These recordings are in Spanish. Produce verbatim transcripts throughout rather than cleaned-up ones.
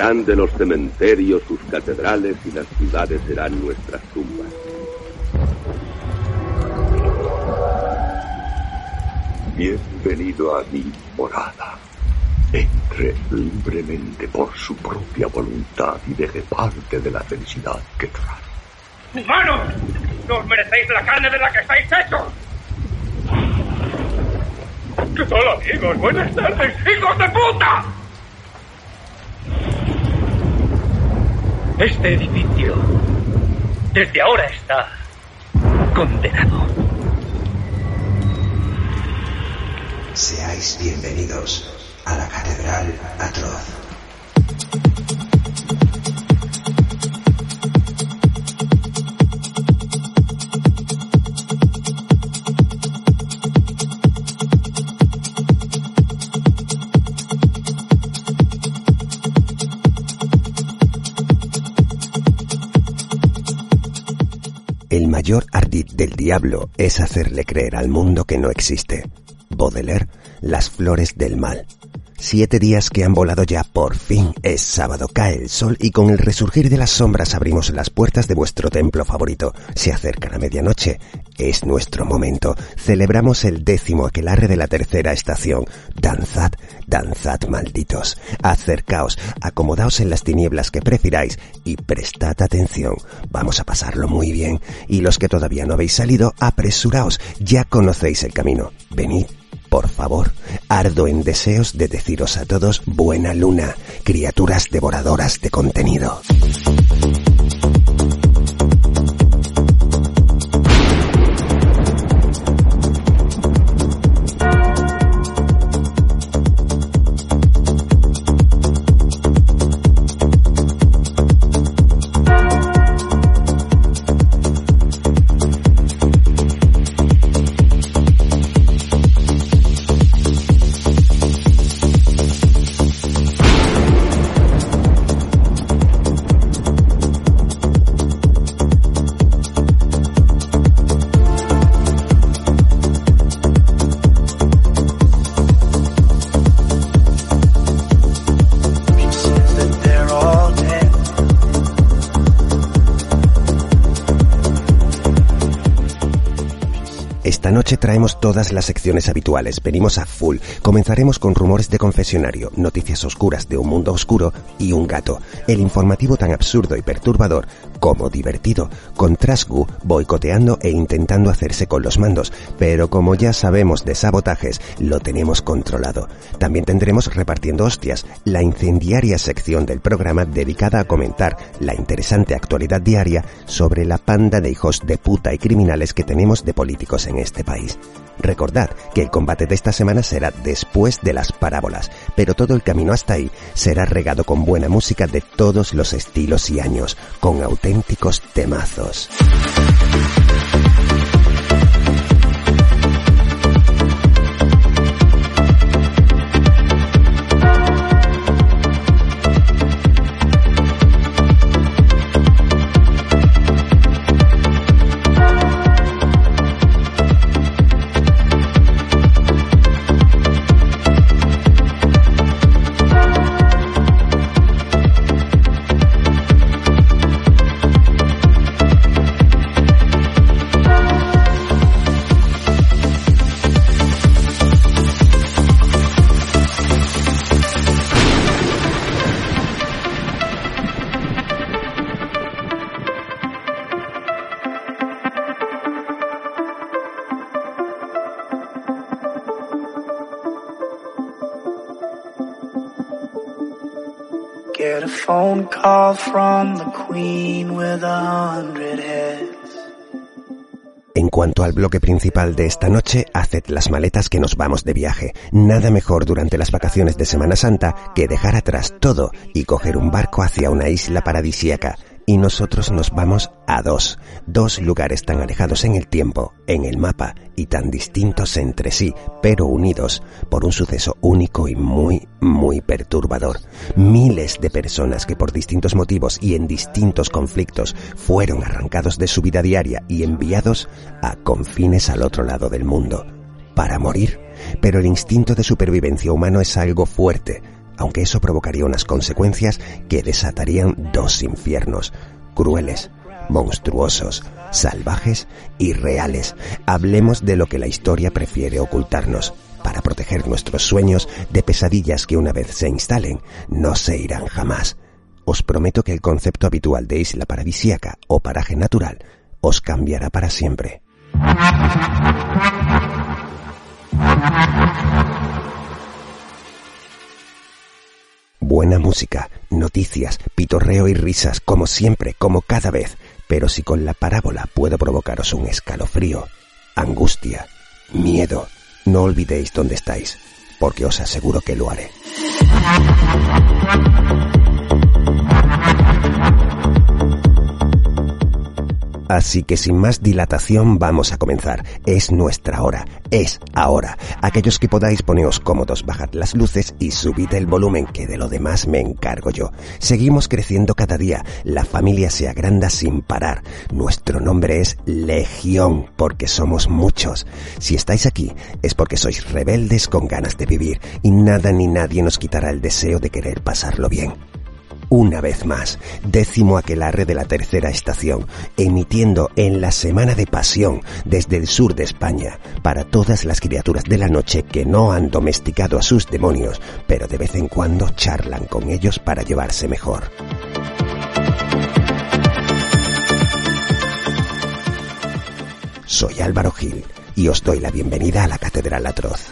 Harán de los cementerios sus catedrales y las ciudades serán nuestras tumbas. Bienvenido a mi morada. Entre libremente por su propia voluntad y deje parte de la felicidad que trae. ¡Humanos! ¡No os merecéis la carne de la que estáis hechos! ¿Qué tal, amigos? ¡Buenas tardes, hijos de puta! Este edificio, desde ahora está condenado. Seáis bienvenidos a la Catedral Atroz. El mayor ardid del diablo es hacerle creer al mundo que no existe. Baudelaire, Las flores del mal. Siete días que han volado ya, por fin es sábado, cae el sol y con el resurgir de las sombras abrimos las puertas de vuestro templo favorito. Se acerca la medianoche, es nuestro momento. Celebramos el décimo aquelarre de la tercera estación. Danzad, danzad, malditos. Acercaos, acomodaos en las tinieblas que prefiráis y prestad atención. Vamos a pasarlo muy bien. Y los que todavía no habéis salido, apresuraos, ya conocéis el camino. Venid. Por favor, ardo en deseos de deciros a todos buena luna, criaturas devoradoras de contenido. Esta noche traemos todas las secciones habituales, venimos a full. Comenzaremos con rumores de confesionario, noticias oscuras de un mundo oscuro y un gato. El informativo tan absurdo y perturbador como divertido, con Trasgu boicoteando e intentando hacerse con los mandos, pero como ya sabemos de sabotajes, lo tenemos controlado. También tendremos Repartiendo Hostias, la incendiaria sección del programa dedicada a comentar la interesante actualidad diaria sobre la panda de hijos de puta y criminales que tenemos de políticos en este país. Recordad que el combate de esta semana será después de las parábolas, pero todo el camino hasta ahí será regado con buena música de todos los estilos y años, con auténticos temazos. Get a phone call from the Queen with a hundred heads. En cuanto al bloque principal de esta noche, haced las maletas que nos vamos de viaje. Nada mejor durante las vacaciones de Semana Santa que dejar atrás todo y coger un barco hacia una isla paradisíaca. Y nosotros nos vamos a dos, dos lugares tan alejados en el tiempo, en el mapa, y tan distintos entre sí, pero unidos por un suceso único y muy, muy perturbador. Miles de personas que por distintos motivos y en distintos conflictos fueron arrancados de su vida diaria y enviados a confines al otro lado del mundo, para morir. Pero el instinto de supervivencia humano es algo fuerte, aunque eso provocaría unas consecuencias que desatarían dos infiernos, crueles, monstruosos, salvajes y reales. Hablemos de lo que la historia prefiere ocultarnos, para proteger nuestros sueños de pesadillas que una vez se instalen, no se irán jamás. Os prometo que el concepto habitual de isla paradisíaca o paraje natural os cambiará para siempre. Buena música, noticias, pitorreo y risas, como siempre, como cada vez. Pero si con la parábola puedo provocaros un escalofrío, angustia, miedo, no olvidéis dónde estáis, porque os aseguro que lo haré. Así que sin más dilatación vamos a comenzar. Es nuestra hora, es ahora. Aquellos que podáis, poneos cómodos, bajad las luces y subid el volumen, que de lo demás me encargo yo. Seguimos creciendo cada día, la familia se agranda sin parar. Nuestro nombre es Legión, porque somos muchos. Si estáis aquí, es porque sois rebeldes con ganas de vivir, y nada ni nadie nos quitará el deseo de querer pasarlo bien. Una vez más, décimo aquelarre de la tercera estación, emitiendo en la Semana de Pasión desde el sur de España, para todas las criaturas de la noche que no han domesticado a sus demonios, pero de vez en cuando charlan con ellos para llevarse mejor. Soy Álvaro Gil y os doy la bienvenida a la Catedral Atroz.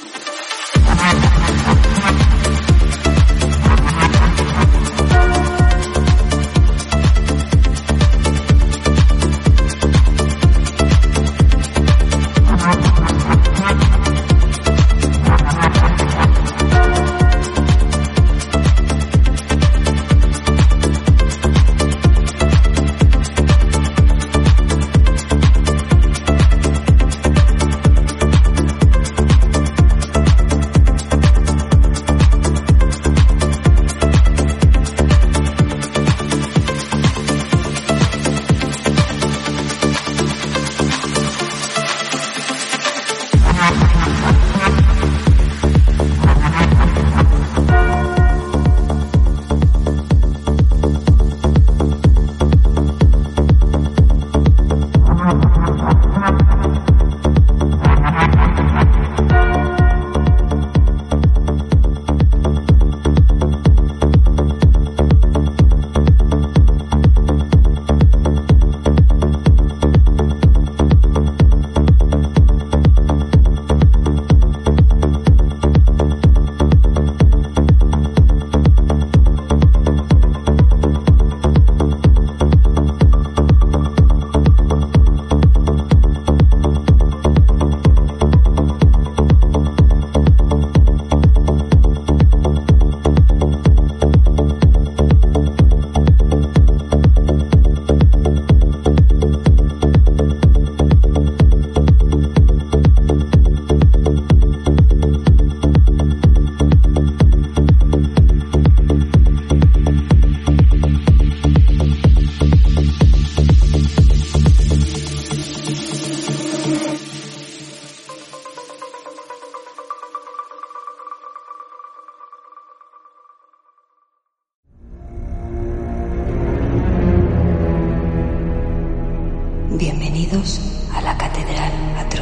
Bienvenidos a la Catedral Atroz.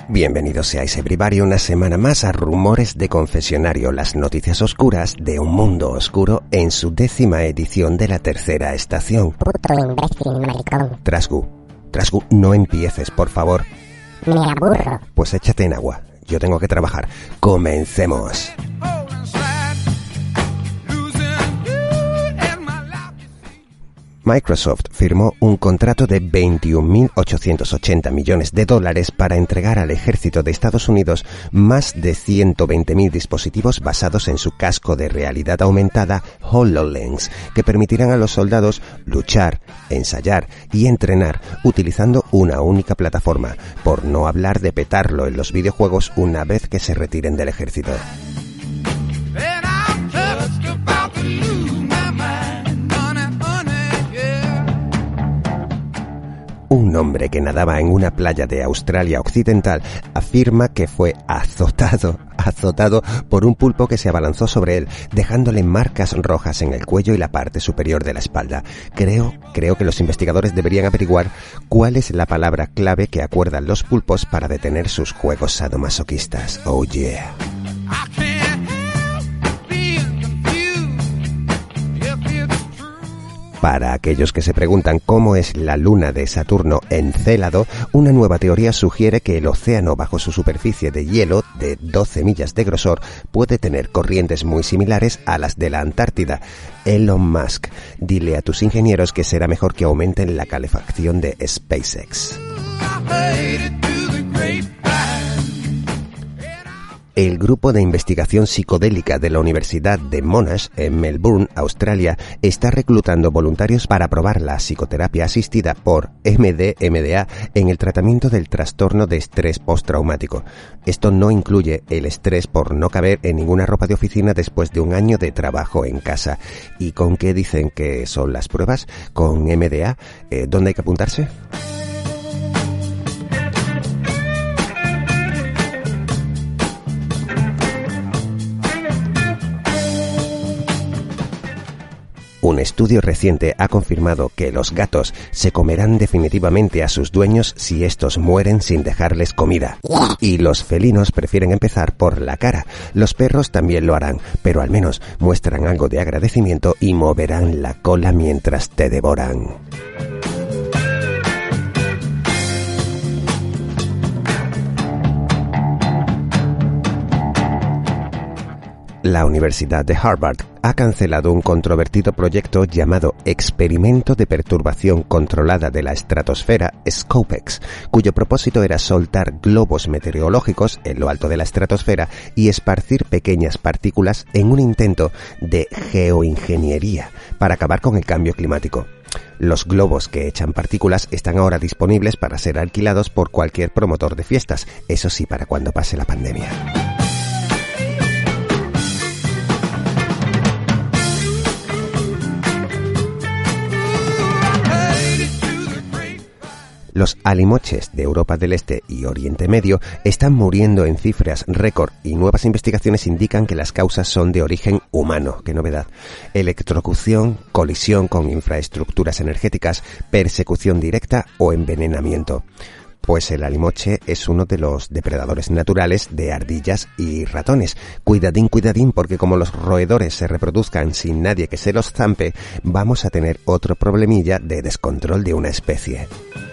Bienvenidos seáis everybody una semana más a Rumores de Confesionario, las noticias oscuras de un mundo oscuro en su décima edición de la tercera estación. Puto imbécil, maricón. Trasgu, Trasgu, no empieces, por favor. Me aburro. Pues échate en agua, yo tengo que trabajar. Comencemos. Microsoft firmó un contrato de veintiún mil ochocientos ochenta millones de dólares para entregar al ejército de Estados Unidos más de ciento veinte mil dispositivos basados en su casco de realidad aumentada HoloLens, que permitirán a los soldados luchar, ensayar y entrenar utilizando una única plataforma, por no hablar de petarlo en los videojuegos una vez que se retiren del ejército. Un hombre que nadaba en una playa de Australia Occidental afirma que fue azotado, azotado por un pulpo que se abalanzó sobre él, dejándole marcas rojas en el cuello y la parte superior de la espalda. Creo, creo que los investigadores deberían averiguar cuál es la palabra clave que acuerdan los pulpos para detener sus juegos sadomasoquistas. Oh yeah. Para aquellos que se preguntan cómo es la luna de Saturno Encélado, una nueva teoría sugiere que el océano bajo su superficie de hielo de doce millas de grosor puede tener corrientes muy similares a las de la Antártida. Elon Musk, dile a tus ingenieros que será mejor que aumenten la calefacción de SpaceX. El grupo de investigación psicodélica de la Universidad de Monash, en Melbourne, Australia, está reclutando voluntarios para probar la psicoterapia asistida por M D M D A en el tratamiento del trastorno de estrés postraumático. Esto no incluye el estrés por no caber en ninguna ropa de oficina después de un año de trabajo en casa. ¿Y con qué dicen que son las pruebas? ¿Con M D A? Eh, ¿Dónde hay que apuntarse? Un estudio reciente ha confirmado que los gatos se comerán definitivamente a sus dueños si estos mueren sin dejarles comida. Y los felinos prefieren empezar por la cara. Los perros también lo harán, pero al menos muestran algo de agradecimiento y moverán la cola mientras te devoran. La Universidad de Harvard ha cancelado un controvertido proyecto llamado Experimento de Perturbación Controlada de la Estratosfera, SCOPEX, cuyo propósito era soltar globos meteorológicos en lo alto de la estratosfera y esparcir pequeñas partículas en un intento de geoingeniería para acabar con el cambio climático. Los globos que echan partículas están ahora disponibles para ser alquilados por cualquier promotor de fiestas, eso sí, para cuando pase la pandemia. Los alimoches de Europa del Este y Oriente Medio están muriendo en cifras récord y nuevas investigaciones indican que las causas son de origen humano. ¡Qué novedad! Electrocución, colisión con infraestructuras energéticas, persecución directa o envenenamiento. Pues el alimoche es uno de los depredadores naturales de ardillas y ratones. Cuidadín, cuidadín, porque como los roedores se reproduzcan sin nadie que se los zampe, vamos a tener otro problemilla de descontrol de una especie.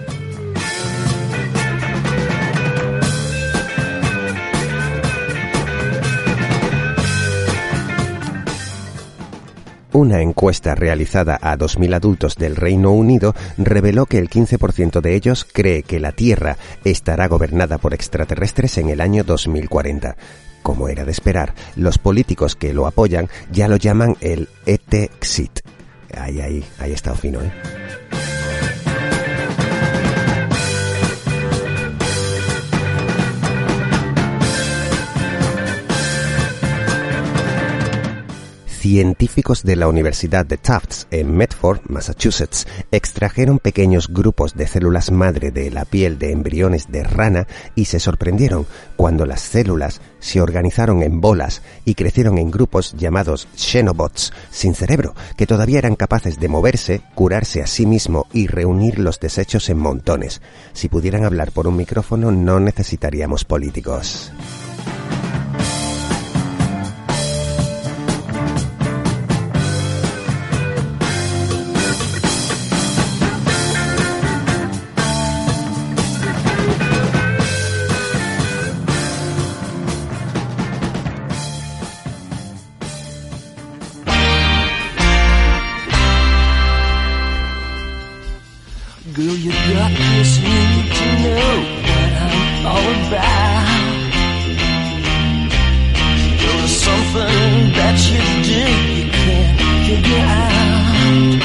Una encuesta realizada a dos mil adultos del Reino Unido reveló que el quince por ciento de ellos cree que la Tierra estará gobernada por extraterrestres en el año dos mil cuarenta. Como era de esperar, los políticos que lo apoyan ya lo llaman el E T-Xit. Ahí, ahí, ahí está fino, ¿eh? Científicos de la Universidad de Tufts, en Medford, Massachusetts, extrajeron pequeños grupos de células madre de la piel de embriones de rana y se sorprendieron cuando las células se organizaron en bolas y crecieron en grupos llamados xenobots, sin cerebro, que todavía eran capaces de moverse, curarse a sí mismo y reunir los desechos en montones. Si pudieran hablar por un micrófono, no necesitaríamos políticos. Girl, you got this need to know what I'm all about. There's something that you do you can't figure out.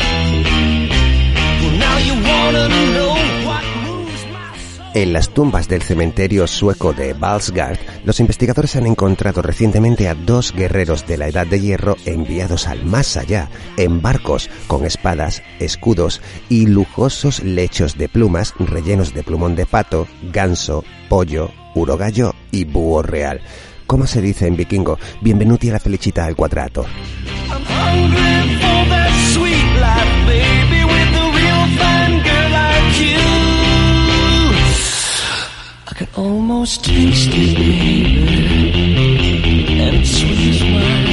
Well, now you wanna know what moves my soul. En las tumbas del cementerio sueco de Valsgard, los investigadores han encontrado recientemente a dos guerreros de la Edad de Hierro enviados al más allá, en barcos con espadas, escudos y lujosos lechos de plumas rellenos de plumón de pato, ganso, pollo, urogallo y búho real. ¿Cómo se dice en vikingo? Benvenuti alla felicità al quadrato. I could almost taste it, baby, and it's sweet as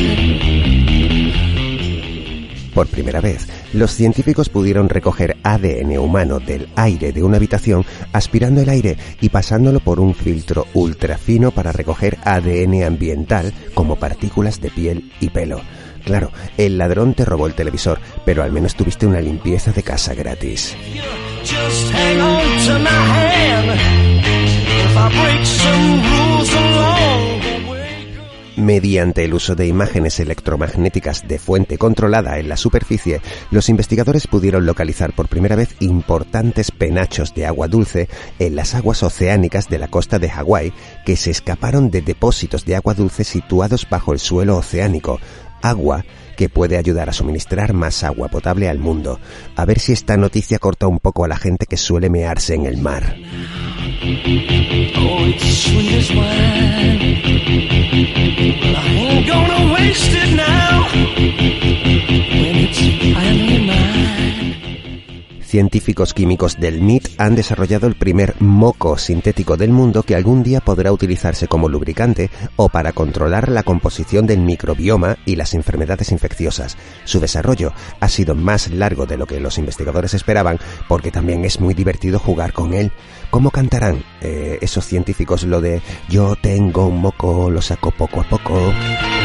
wine. Por primera vez, los científicos pudieron recoger A D N humano del aire de una habitación aspirando el aire y pasándolo por un filtro ultrafino para recoger A D N ambiental como partículas de piel y pelo. Claro, el ladrón te robó el televisor, pero al menos tuviste una limpieza de casa gratis. Just hang on to my hand if I break some rules along the way. Mediante el uso de imágenes electromagnéticas de fuente controlada en la superficie, los investigadores pudieron localizar por primera vez importantes penachos de agua dulce en las aguas oceánicas de la costa de Hawái que se escaparon de depósitos de agua dulce situados bajo el suelo oceánico. Agua que puede ayudar a suministrar más agua potable al mundo. A ver si esta noticia corta un poco a la gente que suele mearse en el mar. Oh, it's sweet as wine. Well, I ain't gonna waste it now when it's finally mine. Científicos químicos del M I T han desarrollado el primer moco sintético del mundo que algún día podrá utilizarse como lubricante o para controlar la composición del microbioma y las enfermedades infecciosas. Su desarrollo ha sido más largo de lo que los investigadores esperaban porque también es muy divertido jugar con él. ¿Cómo cantarán eh, esos científicos lo de yo tengo un moco, lo saco poco a poco?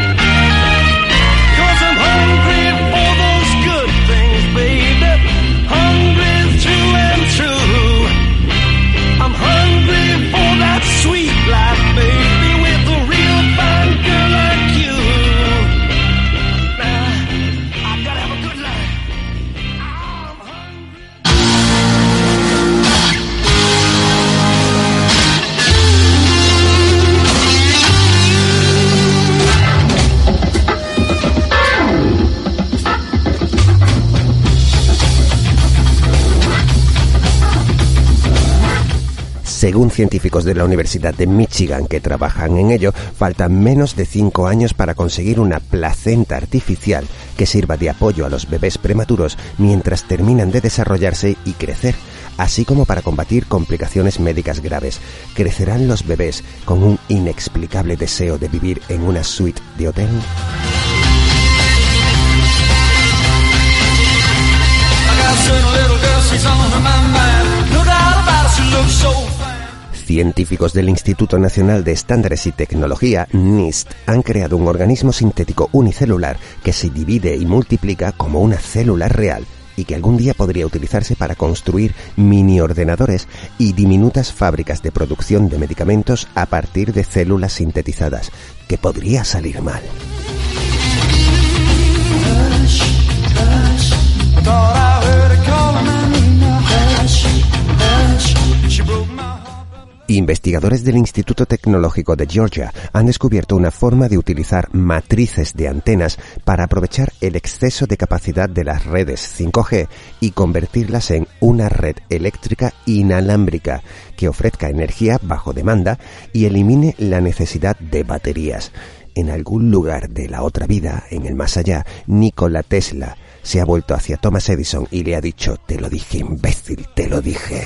Sweet life, baby, with a real fine girl like you. Now, I gotta have a good life. I'm Según científicos de la Universidad de Michigan que trabajan en ello, faltan menos de cinco años para conseguir una placenta artificial que sirva de apoyo a los bebés prematuros mientras terminan de desarrollarse y crecer, así como para combatir complicaciones médicas graves. ¿Crecerán los bebés con un inexplicable deseo de vivir en una suite de hotel? Científicos del Instituto Nacional de Estándares y Tecnología, NIST, han creado un organismo sintético unicelular que se divide y multiplica como una célula real y que algún día podría utilizarse para construir mini ordenadores y diminutas fábricas de producción de medicamentos a partir de células sintetizadas, que podría salir mal. Hush, hush, thought I heard her calling my name now. Hush, hush, she broke my heart. Investigadores del Instituto Tecnológico de Georgia han descubierto una forma de utilizar matrices de antenas para aprovechar el exceso de capacidad de las redes cinco G y convertirlas en una red eléctrica inalámbrica que ofrezca energía bajo demanda y elimine la necesidad de baterías. En algún lugar de la otra vida, en el más allá, Nikola Tesla se ha vuelto hacia Thomas Edison y le ha dicho: te lo dije, imbécil, te lo dije.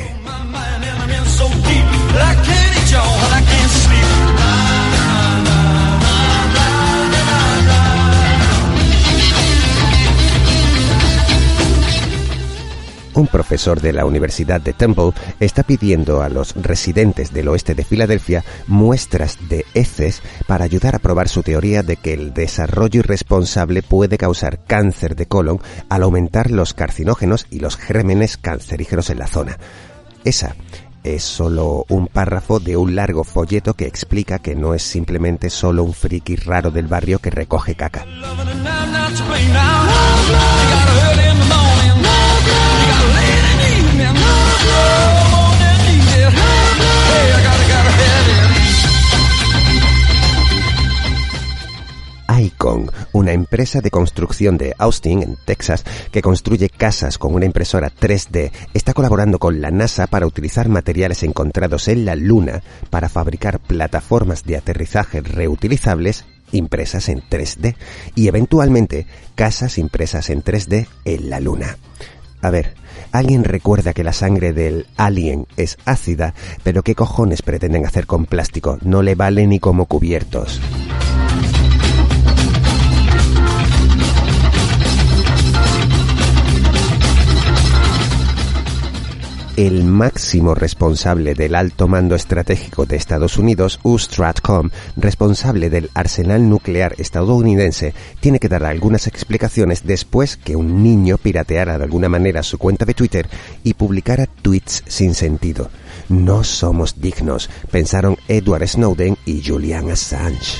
Un profesor de la Universidad de Temple está pidiendo a los residentes del oeste de Filadelfia muestras de heces para ayudar a probar su teoría de que el desarrollo irresponsable puede causar cáncer de colon al aumentar los carcinógenos y los gérmenes cancerígenos en la zona. Esa es solo un párrafo de un largo folleto que explica que no es simplemente solo un friki raro del barrio que recoge caca. Icon, una empresa de construcción de Austin, en Texas, que construye casas con una impresora tres D, está colaborando con la NASA para utilizar materiales encontrados en la Luna para fabricar plataformas de aterrizaje reutilizables impresas en tres D y eventualmente casas impresas en tres D en la Luna. A ver, alguien recuerda que la sangre del alien es ácida, pero ¿qué cojones pretenden hacer con plástico? No le vale ni como cubiertos. El máximo responsable del alto mando estratégico de Estados Unidos, U STRATCOM, responsable del arsenal nuclear estadounidense, tiene que dar algunas explicaciones después que un niño pirateara de alguna manera su cuenta de Twitter y publicara tweets sin sentido. No somos dignos, pensaron Edward Snowden y Julian Assange.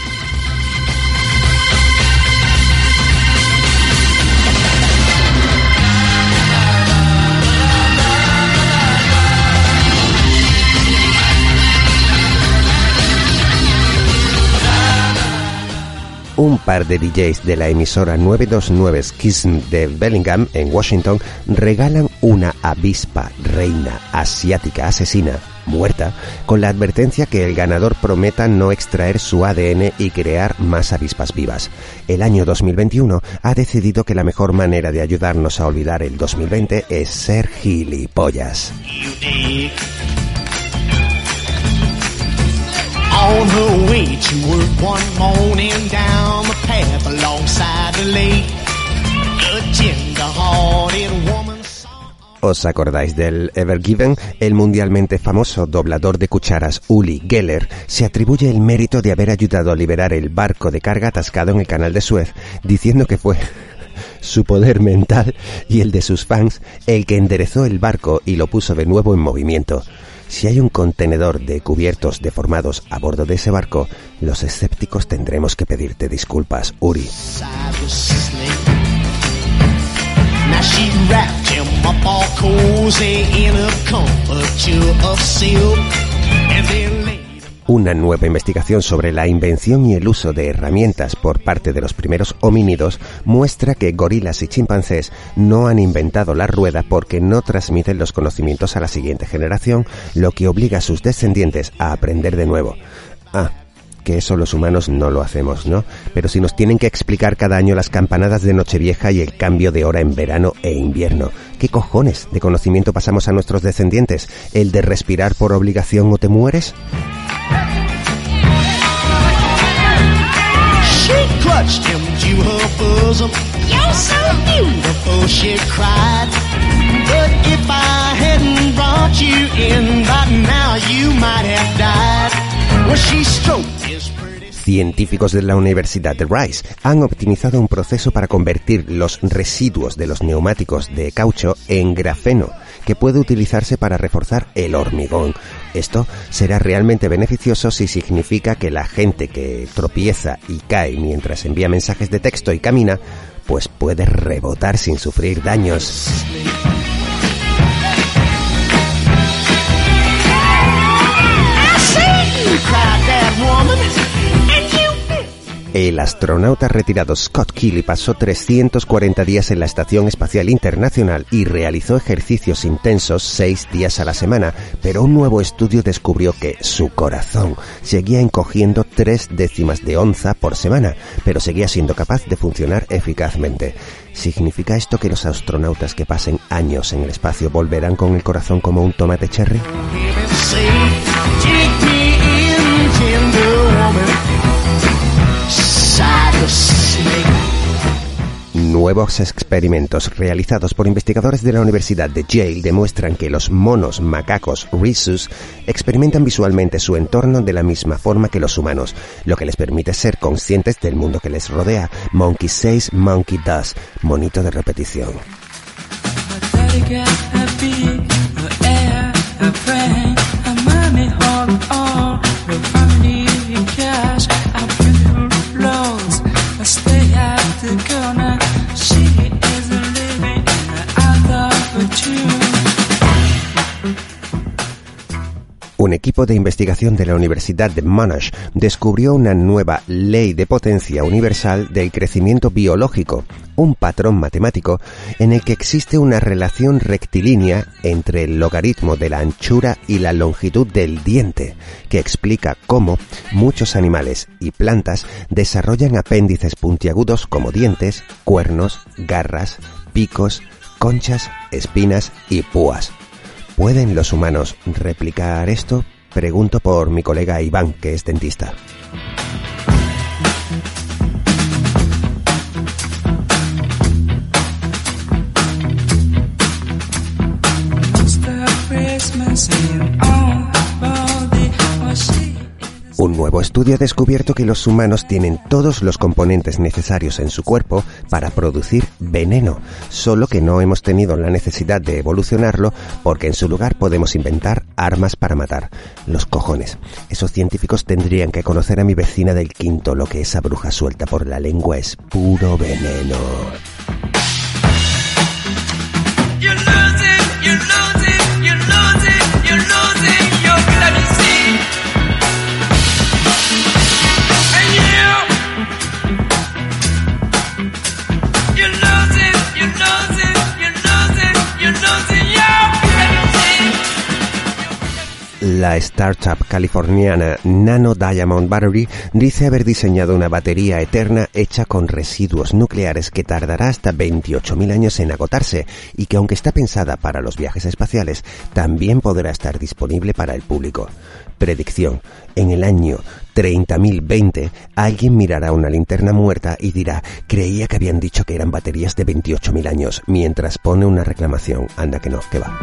Un par de D Js de la emisora novecientos veintinueve Schism de Bellingham, en Washington, regalan una avispa reina asiática asesina, muerta, con la advertencia que el ganador prometa no extraer su A D N y crear más avispas vivas. El año dos mil veintiuno ha decidido que la mejor manera de ayudarnos a olvidar el dos mil veinte es ser gilipollas. On her way to work one morning down the path alongside the lake, a tender-hearted woman. ¿Os acordáis del Ever Given? El mundialmente famoso doblador de cucharas Uli Geller se atribuye el mérito de haber ayudado a liberar el barco de carga atascado en el canal de Suez, diciendo que fue su poder mental y el de sus fans el que enderezó el barco y lo puso de nuevo en movimiento. Si hay un contenedor de cubiertos deformados a bordo de ese barco, los escépticos tendremos que pedirte disculpas, Uri. Una nueva investigación sobre la invención y el uso de herramientas por parte de los primeros homínidos muestra que gorilas y chimpancés no han inventado la rueda porque no transmiten los conocimientos a la siguiente generación, lo que obliga a sus descendientes a aprender de nuevo. Ah, que eso los humanos no lo hacemos, ¿no? Pero si nos tienen que explicar cada año las campanadas de Nochevieja y el cambio de hora en verano e invierno, ¿qué cojones de conocimiento pasamos a nuestros descendientes? ¿El de respirar por obligación o te mueres? She clutched him to her bosom. You're so beautiful, she cried. But if I hadn't brought you in, by now you might have died. Well, she stroked his pretty... Científicos de la Universidad de Rice han optimizado un proceso para convertir los residuos de los neumáticos de caucho en grafeno, que puede utilizarse para reforzar el hormigón. Esto será realmente beneficioso si significa que la gente que tropieza y cae mientras envía mensajes de texto y camina, pues puede rebotar sin sufrir daños. El astronauta retirado Scott Kelly pasó trescientos cuarenta días en la Estación Espacial Internacional y realizó ejercicios intensos seis días a la semana, pero un nuevo estudio descubrió que su corazón seguía encogiendo tres décimas de onza por semana, pero seguía siendo capaz de funcionar eficazmente. ¿Significa esto que los astronautas que pasen años en el espacio volverán con el corazón como un tomate cherry? Nuevos experimentos realizados por investigadores de la Universidad de Yale demuestran que los monos macacos Rhesus experimentan visualmente su entorno de la misma forma que los humanos, lo que les permite ser conscientes del mundo que les rodea. Monkey says, monkey does. Monito de repetición. Un equipo de investigación de la Universidad de Monash descubrió una nueva ley de potencia universal del crecimiento biológico, un patrón matemático en el que existe una relación rectilínea entre el logaritmo de la anchura y la longitud del diente, que explica cómo muchos animales y plantas desarrollan apéndices puntiagudos como dientes, cuernos, garras, picos, conchas, espinas y púas. ¿Pueden los humanos replicar esto? Pregunto por mi colega Iván, que es dentista. Un nuevo estudio ha descubierto que los humanos tienen todos los componentes necesarios en su cuerpo para producir veneno, solo que no hemos tenido la necesidad de evolucionarlo porque en su lugar podemos inventar armas para matar. Los cojones. Esos científicos tendrían que conocer a mi vecina del quinto, lo que esa bruja suelta por la lengua es puro veneno. La startup californiana Nano Diamond Battery dice haber diseñado una batería eterna hecha con residuos nucleares que tardará hasta veintiocho mil años en agotarse y que, aunque está pensada para los viajes espaciales, también podrá estar disponible para el público. Predicción: en el año treinta mil veinte alguien mirará una linterna muerta y dirá: creía que habían dicho que eran baterías de veintiocho mil años, mientras pone una reclamación. Anda que no, que va.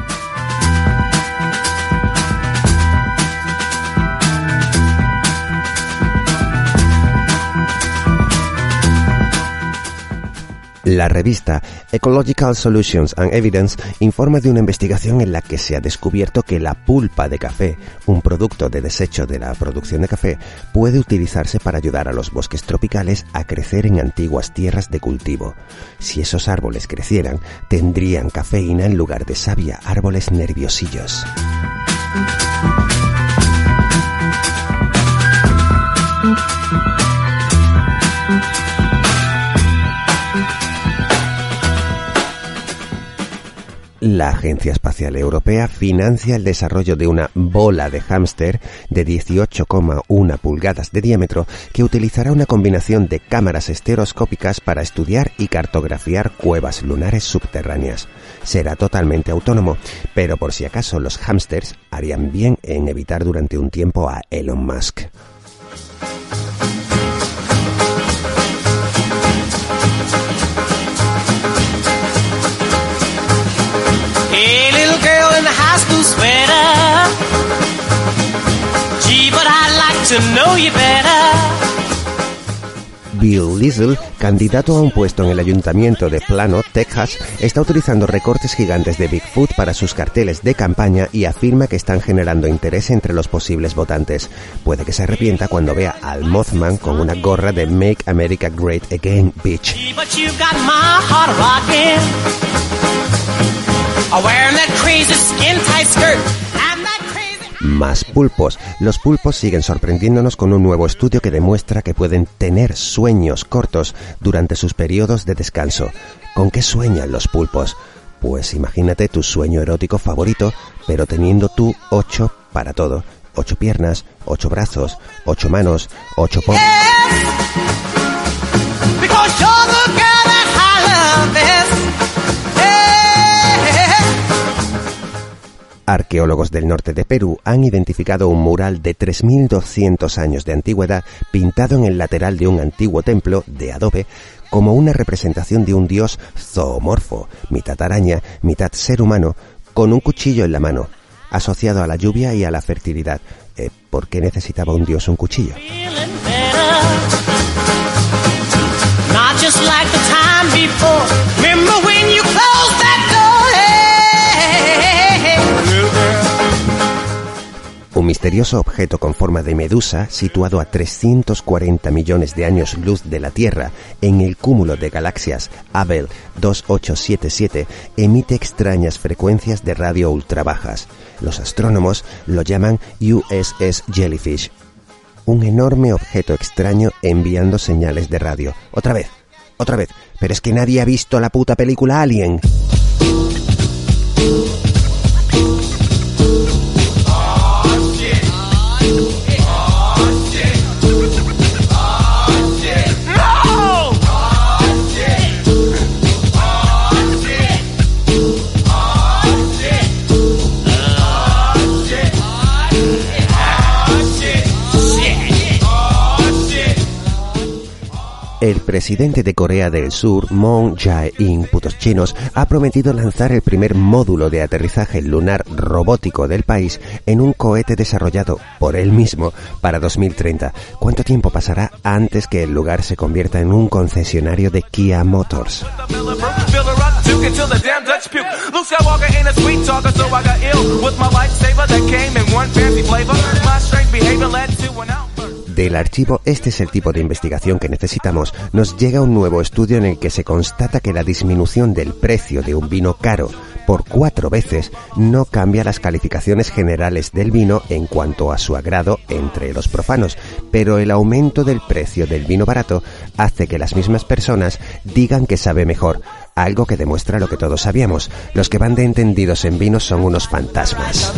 La revista Ecological Solutions and Evidence informa de una investigación en la que se ha descubierto que la pulpa de café, un producto de desecho de la producción de café, puede utilizarse para ayudar a los bosques tropicales a crecer en antiguas tierras de cultivo. Si esos árboles crecieran, tendrían cafeína en lugar de savia, árboles nerviosillos. La Agencia Espacial Europea financia el desarrollo de una bola de hámster de dieciocho coma uno pulgadas de diámetro que utilizará una combinación de cámaras estereoscópicas para estudiar y cartografiar cuevas lunares subterráneas. Será totalmente autónomo, pero por si acaso los hámsters harían bien en evitar durante un tiempo a Elon Musk. Hey, little girl in the high school sweater. Gee, but I'd like to know you better. Bill Lisle, candidato a un puesto en el ayuntamiento de Plano, Texas, está utilizando recortes gigantes de Bigfoot para sus carteles de campaña y afirma que están generando interés entre los posibles votantes. Puede que se arrepienta cuando vea al Mothman con una gorra de Make America Great Again, bitch. más pulpos. Los pulpos siguen sorprendiéndonos con un nuevo estudio que demuestra que pueden tener sueños cortos durante sus periodos de descanso. ¿Con qué sueñan los pulpos? Pues imagínate tu sueño erótico favorito, pero teniendo tú ocho para todo. Ocho piernas, ocho brazos, ocho manos, ocho pom... Arqueólogos del norte de Perú han identificado un mural de tres mil doscientos años de antigüedad pintado en el lateral de un antiguo templo de adobe como una representación de un dios zoomorfo, mitad araña, mitad ser humano, con un cuchillo en la mano, asociado a la lluvia y a la fertilidad. Eh, ¿Por qué necesitaba un dios un cuchillo? Un misterioso objeto con forma de medusa, situado a trescientos cuarenta millones de años luz de la Tierra, en el cúmulo de galaxias Abell dos ocho siete siete, emite extrañas frecuencias de radio ultrabajas. Los astrónomos lo llaman U S S Jellyfish. Un enorme objeto extraño enviando señales de radio. Otra vez, otra vez. Pero es que nadie ha visto la puta película Alien. El presidente de Corea del Sur, Moon Jae-in, putos chinos, ha prometido lanzar el primer módulo de aterrizaje lunar robótico del país en un cohete desarrollado por él mismo para dos mil treinta. ¿Cuánto tiempo pasará antes que el lugar se convierta en un concesionario de Kia Motors? Del archivo "Este es el tipo de investigación que necesitamos", nos llega un nuevo estudio en el que se constata que la disminución del precio de un vino caro por cuatro veces no cambia las calificaciones generales del vino en cuanto a su agrado entre los profanos, pero el aumento del precio del vino barato hace que las mismas personas digan que sabe mejor, algo que demuestra lo que todos sabíamos: los que van de entendidos en vinos son unos fantasmas.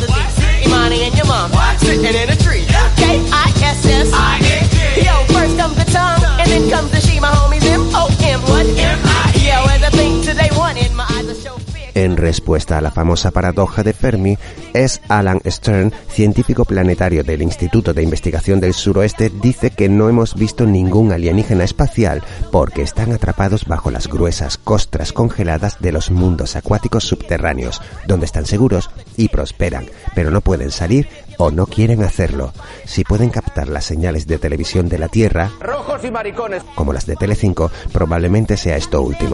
En respuesta a la famosa paradoja de Fermi, S. Alan Stern, científico planetario del Instituto de Investigación del Suroeste, dice que no hemos visto ningún alienígena espacial porque están atrapados bajo las gruesas costras congeladas de los mundos acuáticos subterráneos, donde están seguros y prosperan, pero no pueden salir o no quieren hacerlo. Si pueden captar las señales de televisión de la Tierra, rojos y maricones, como las de Telecinco, probablemente sea esto último.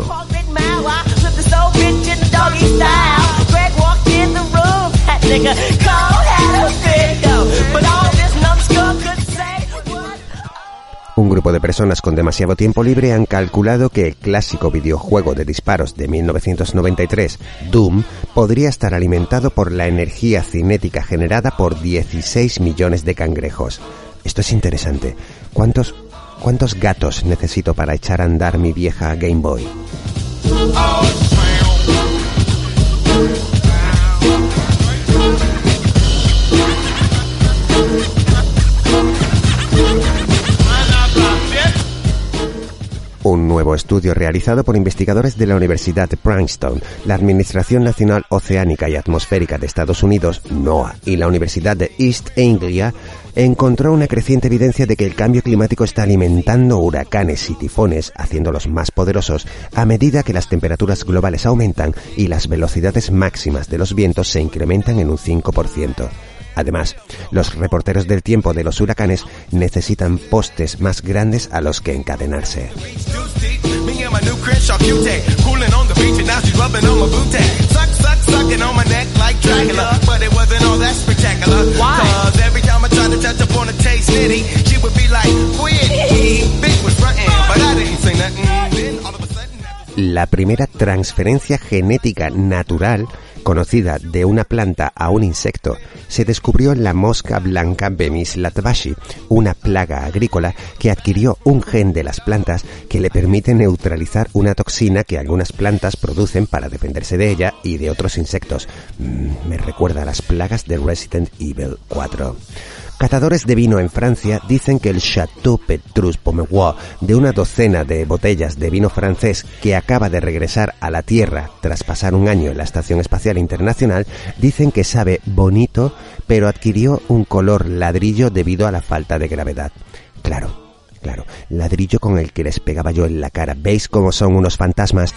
Un grupo de personas con demasiado tiempo libre han calculado que el clásico videojuego de disparos de mil novecientos noventa y tres, Doom, podría estar alimentado por la energía cinética generada por dieciséis millones de cangrejos. Esto es interesante. ¿Cuántos, cuántos gatos necesito para echar a andar mi vieja Game Boy? Un nuevo estudio realizado por investigadores de la Universidad de Princeton, la Administración Nacional Oceánica y Atmosférica de Estados Unidos, NOAA, y la Universidad de East Anglia encontró una creciente evidencia de que el cambio climático está alimentando huracanes y tifones, haciéndolos más poderosos a medida que las temperaturas globales aumentan y las velocidades máximas de los vientos se incrementan en un cinco por ciento. Además, los reporteros del tiempo de los huracanes necesitan postes más grandes a los que encadenarse. La primera transferencia genética natural conocida de una planta a un insecto, se descubrió en la mosca blanca Bemis latvashi, una plaga agrícola que adquirió un gen de las plantas que le permite neutralizar una toxina que algunas plantas producen para defenderse de ella y de otros insectos. Mm, me recuerda a las plagas de Resident Evil cuatro. Catadores de vino en Francia dicen que el Château Petrus Pomerol de una docena de botellas de vino francés que acaba de regresar a la Tierra tras pasar un año en la Estación Espacial Internacional, dicen que sabe bonito, pero adquirió un color ladrillo debido a la falta de gravedad. Claro, claro, ladrillo con el que les pegaba yo en la cara. ¿Veis cómo son unos fantasmas?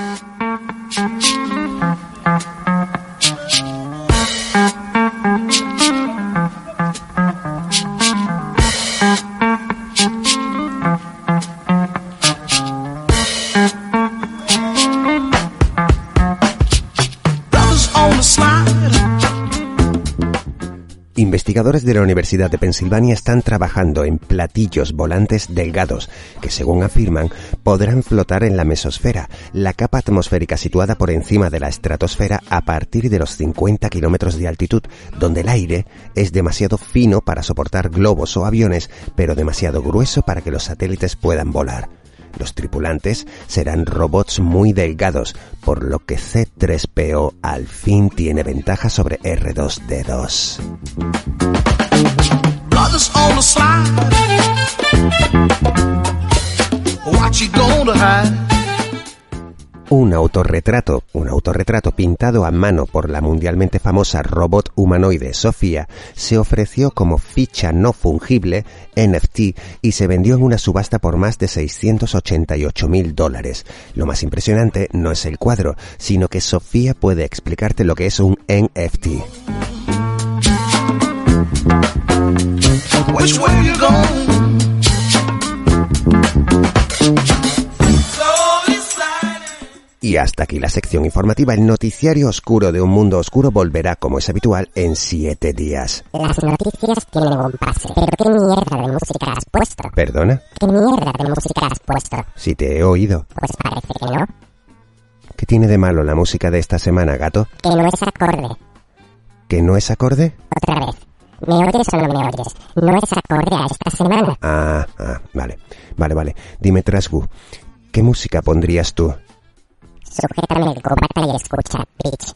Investigadores de la Universidad de Pensilvania están trabajando en platillos volantes delgados que, según afirman, podrán flotar en la mesosfera, la capa atmosférica situada por encima de la estratosfera a partir de los cincuenta kilómetros de altitud, donde el aire es demasiado fino para soportar globos o aviones, pero demasiado grueso para que los satélites puedan volar. Los tripulantes serán robots muy delgados, por lo que C tres P O al fin tiene ventaja sobre R dos D dos. Un autorretrato, un autorretrato pintado a mano por la mundialmente famosa robot humanoide Sofía, se ofreció como ficha no fungible, N F T, y se vendió en una subasta por más de seiscientos ochenta y ocho mil dólares. Lo más impresionante no es el cuadro, sino que Sofía puede explicarte lo que es un N F T. Which way you going? Y hasta aquí la sección informativa. El noticiario oscuro de un mundo oscuro volverá, como es habitual, en siete días. Las noticias tienen un pase. ¿Pero qué mierda de música has puesto? ¿Perdona? ¿Qué mierda de música has puesto? Si te he oído. Pues parece que no. ¿Qué tiene de malo la música de esta semana, gato? Que no es acorde. ¿Que no es acorde? Otra vez. ¿Me oyes o no me oyes? No es acorde a esta semana. Ah, ah, vale. Vale, vale. Dime, Trasgu, ¿qué música pondrías tú? Sujétame el cubata y escucha, bitch.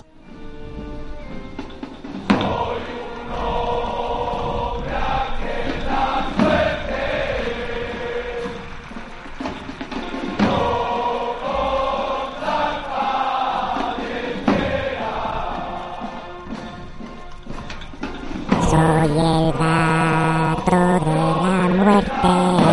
Soy el gato de la muerte.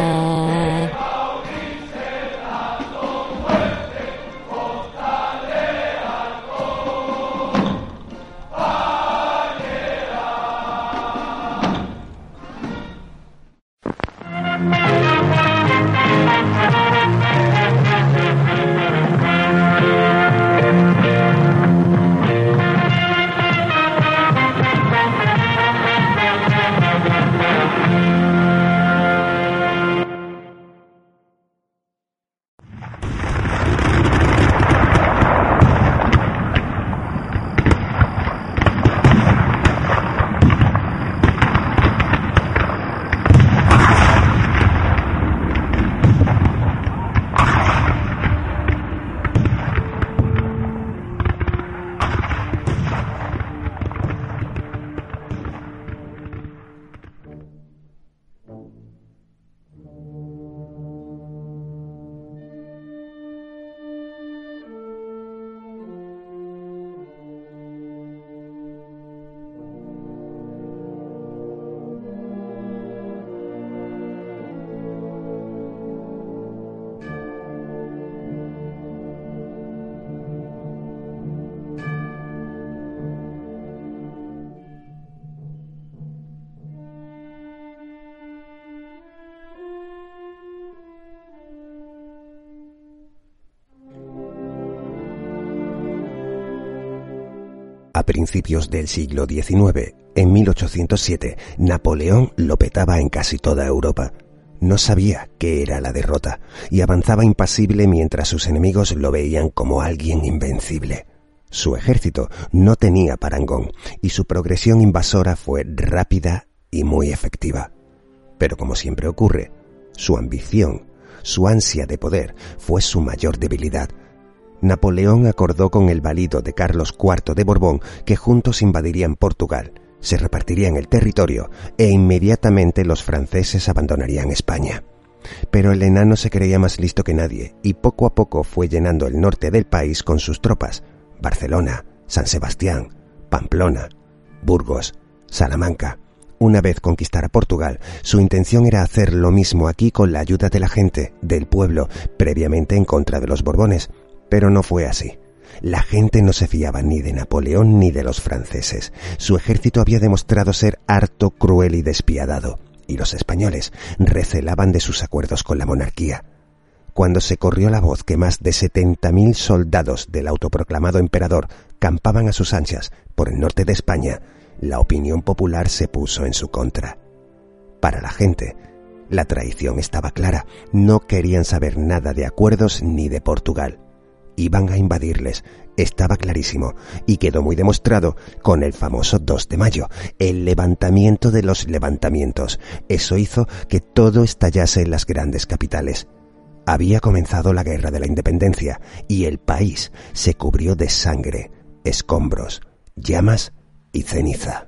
A principios del siglo diecinueve, en mil ochocientos siete, Napoleón lo petaba en casi toda Europa. No sabía qué era la derrota y avanzaba impasible mientras sus enemigos lo veían como alguien invencible. Su ejército no tenía parangón y su progresión invasora fue rápida y muy efectiva. Pero como siempre ocurre, su ambición, su ansia de poder fue su mayor debilidad. Napoleón acordó con el valido de Carlos cuarto de Borbón que juntos invadirían Portugal, se repartirían el territorio e inmediatamente los franceses abandonarían España. Pero el enano se creía más listo que nadie y poco a poco fue llenando el norte del país con sus tropas: Barcelona, San Sebastián, Pamplona, Burgos, Salamanca. Una vez conquistara Portugal, su intención era hacer lo mismo aquí con la ayuda de la gente, del pueblo, previamente en contra de los Borbones. Pero no fue así. La gente no se fiaba ni de Napoleón ni de los franceses. Su ejército había demostrado ser harto, cruel y despiadado, y los españoles recelaban de sus acuerdos con la monarquía. Cuando se corrió la voz que más de setenta mil soldados del autoproclamado emperador campaban a sus anchas por el norte de España, la opinión popular se puso en su contra. Para la gente, la traición estaba clara. No querían saber nada de acuerdos ni de Portugal. Iban a invadirles, estaba clarísimo, y quedó muy demostrado con el famoso dos de mayo, el levantamiento de los levantamientos. Eso hizo que todo estallase en las grandes capitales. Había comenzado la Guerra de la Independencia y el país se cubrió de sangre, escombros, llamas y ceniza.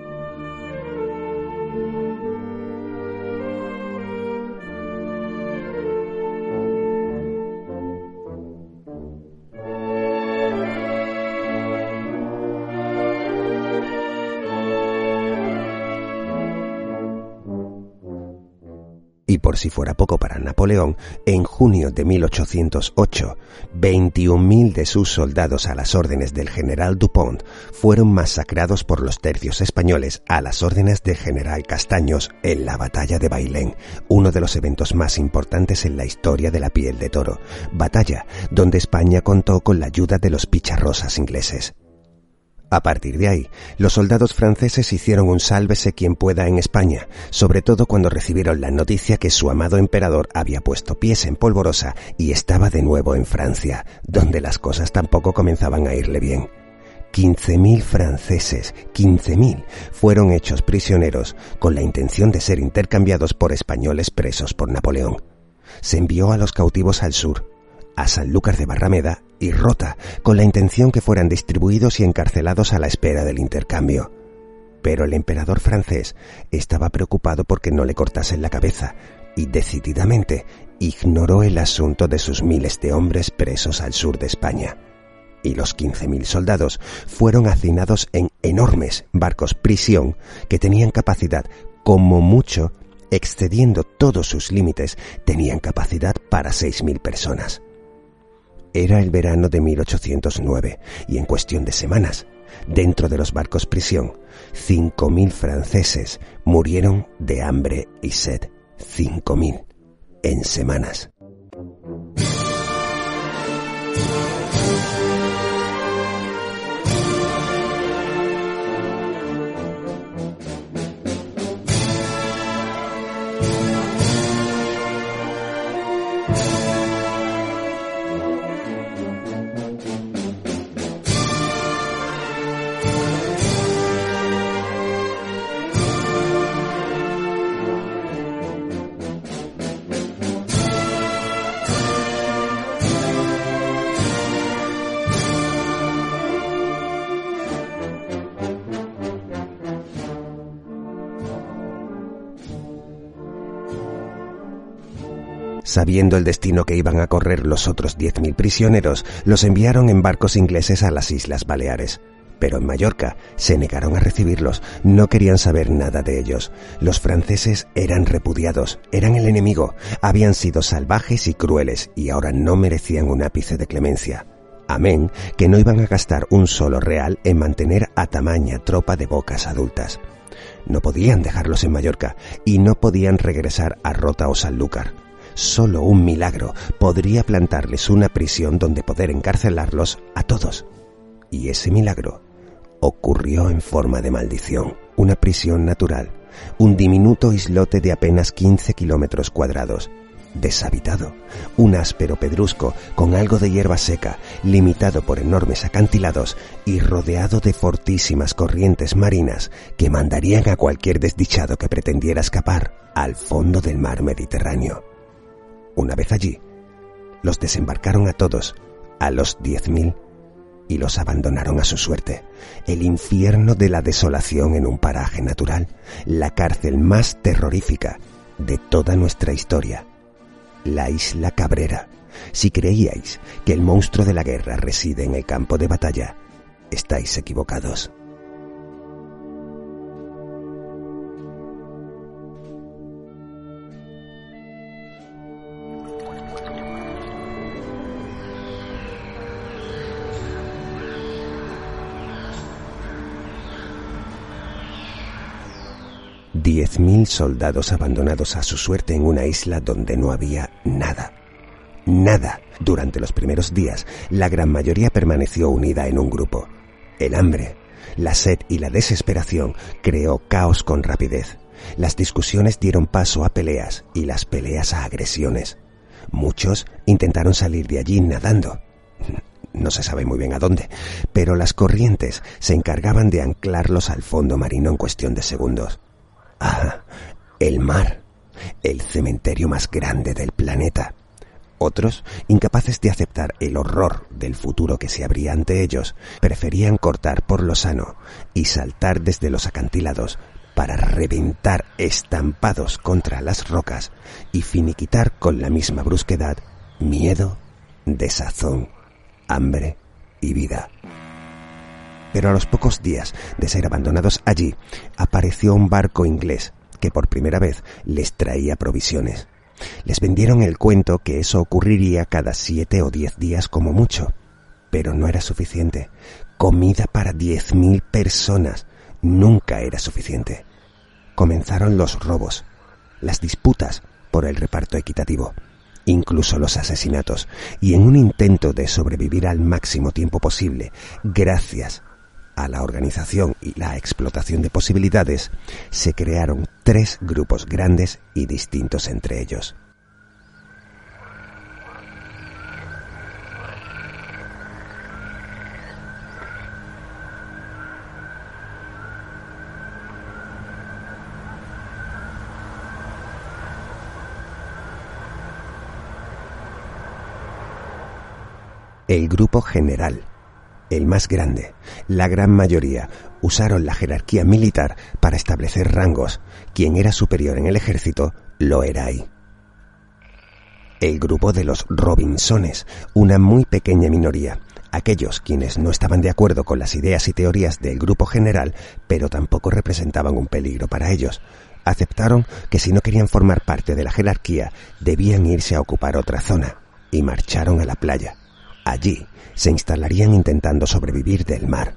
Y por si fuera poco para Napoleón, en junio de mil ochocientos ocho, veintiún mil de sus soldados a las órdenes del general Dupont fueron masacrados por los tercios españoles a las órdenes del general Castaños en la batalla de Bailén, uno de los eventos más importantes en la historia de la piel de toro, batalla donde España contó con la ayuda de los picharrosas ingleses. A partir de ahí, los soldados franceses hicieron un sálvese quien pueda en España, sobre todo cuando recibieron la noticia que su amado emperador había puesto pies en Polvorosa y estaba de nuevo en Francia, donde las cosas tampoco comenzaban a irle bien. quince mil franceses, quince mil, fueron hechos prisioneros con la intención de ser intercambiados por españoles presos por Napoleón. Se envió a los cautivos al sur, a Sanlúcar de Barrameda y Rota, con la intención que fueran distribuidos y encarcelados a la espera del intercambio. Pero el emperador francés estaba preocupado porque no le cortasen la cabeza y decididamente ignoró el asunto de sus miles de hombres presos al sur de España. Y los quince mil soldados fueron hacinados en enormes barcos prisión que tenían capacidad, como mucho, excediendo todos sus límites, tenían capacidad para seis mil personas. Era el verano de mil ochocientos nueve y en cuestión de semanas, dentro de los barcos prisión, cinco mil franceses murieron de hambre y sed. cinco mil en semanas. Sabiendo el destino que iban a correr los otros diez mil prisioneros, los enviaron en barcos ingleses a las Islas Baleares. Pero en Mallorca se negaron a recibirlos, no querían saber nada de ellos. Los franceses eran repudiados, eran el enemigo, habían sido salvajes y crueles y ahora no merecían un ápice de clemencia. Amén, que no iban a gastar un solo real en mantener a tamaña tropa de bocas adultas. No podían dejarlos en Mallorca y no podían regresar a Rota o Sanlúcar. Solo un milagro podría plantarles una prisión donde poder encarcelarlos a todos. Y ese milagro ocurrió en forma de maldición. Una prisión natural, un diminuto islote de apenas quince kilómetros cuadrados, deshabitado, un áspero pedrusco con algo de hierba seca, limitado por enormes acantilados y rodeado de fortísimas corrientes marinas que mandarían a cualquier desdichado que pretendiera escapar al fondo del mar Mediterráneo. Una vez allí, los desembarcaron a todos, a los diez mil, y los abandonaron a su suerte. El infierno de la desolación en un paraje natural, la cárcel más terrorífica de toda nuestra historia. La isla Cabrera. Si creíais que el monstruo de la guerra reside en el campo de batalla, estáis equivocados. Diez mil soldados abandonados a su suerte en una isla donde no había nada. Nada. Durante los primeros días, la gran mayoría permaneció unida en un grupo. El hambre, la sed y la desesperación creó caos con rapidez. Las discusiones dieron paso a peleas y las peleas a agresiones. Muchos intentaron salir de allí nadando. No se sabe muy bien a dónde, pero las corrientes se encargaban de anclarlos al fondo marino en cuestión de segundos. Ah, el mar, el cementerio más grande del planeta. Otros, incapaces de aceptar el horror del futuro que se abría ante ellos, preferían cortar por lo sano y saltar desde los acantilados para reventar estampados contra las rocas y finiquitar con la misma brusquedad miedo, desazón, hambre y vida. Pero a los pocos días de ser abandonados allí, apareció un barco inglés que por primera vez les traía provisiones. Les vendieron el cuento que eso ocurriría cada siete o diez días como mucho, pero no era suficiente. Comida para diez mil personas nunca era suficiente. Comenzaron los robos, las disputas por el reparto equitativo, incluso los asesinatos, y en un intento de sobrevivir al máximo tiempo posible, gracias a la organización y la explotación de posibilidades, se crearon tres grupos grandes y distintos entre ellos. El grupo general, el más grande, la gran mayoría, usaron la jerarquía militar para establecer rangos. Quien era superior en el ejército, lo era ahí. El grupo de los Robinsones, una muy pequeña minoría, aquellos quienes no estaban de acuerdo con las ideas y teorías del grupo general, pero tampoco representaban un peligro para ellos, aceptaron que si no querían formar parte de la jerarquía, debían irse a ocupar otra zona, y marcharon a la playa. Allí se instalarían intentando sobrevivir del mar.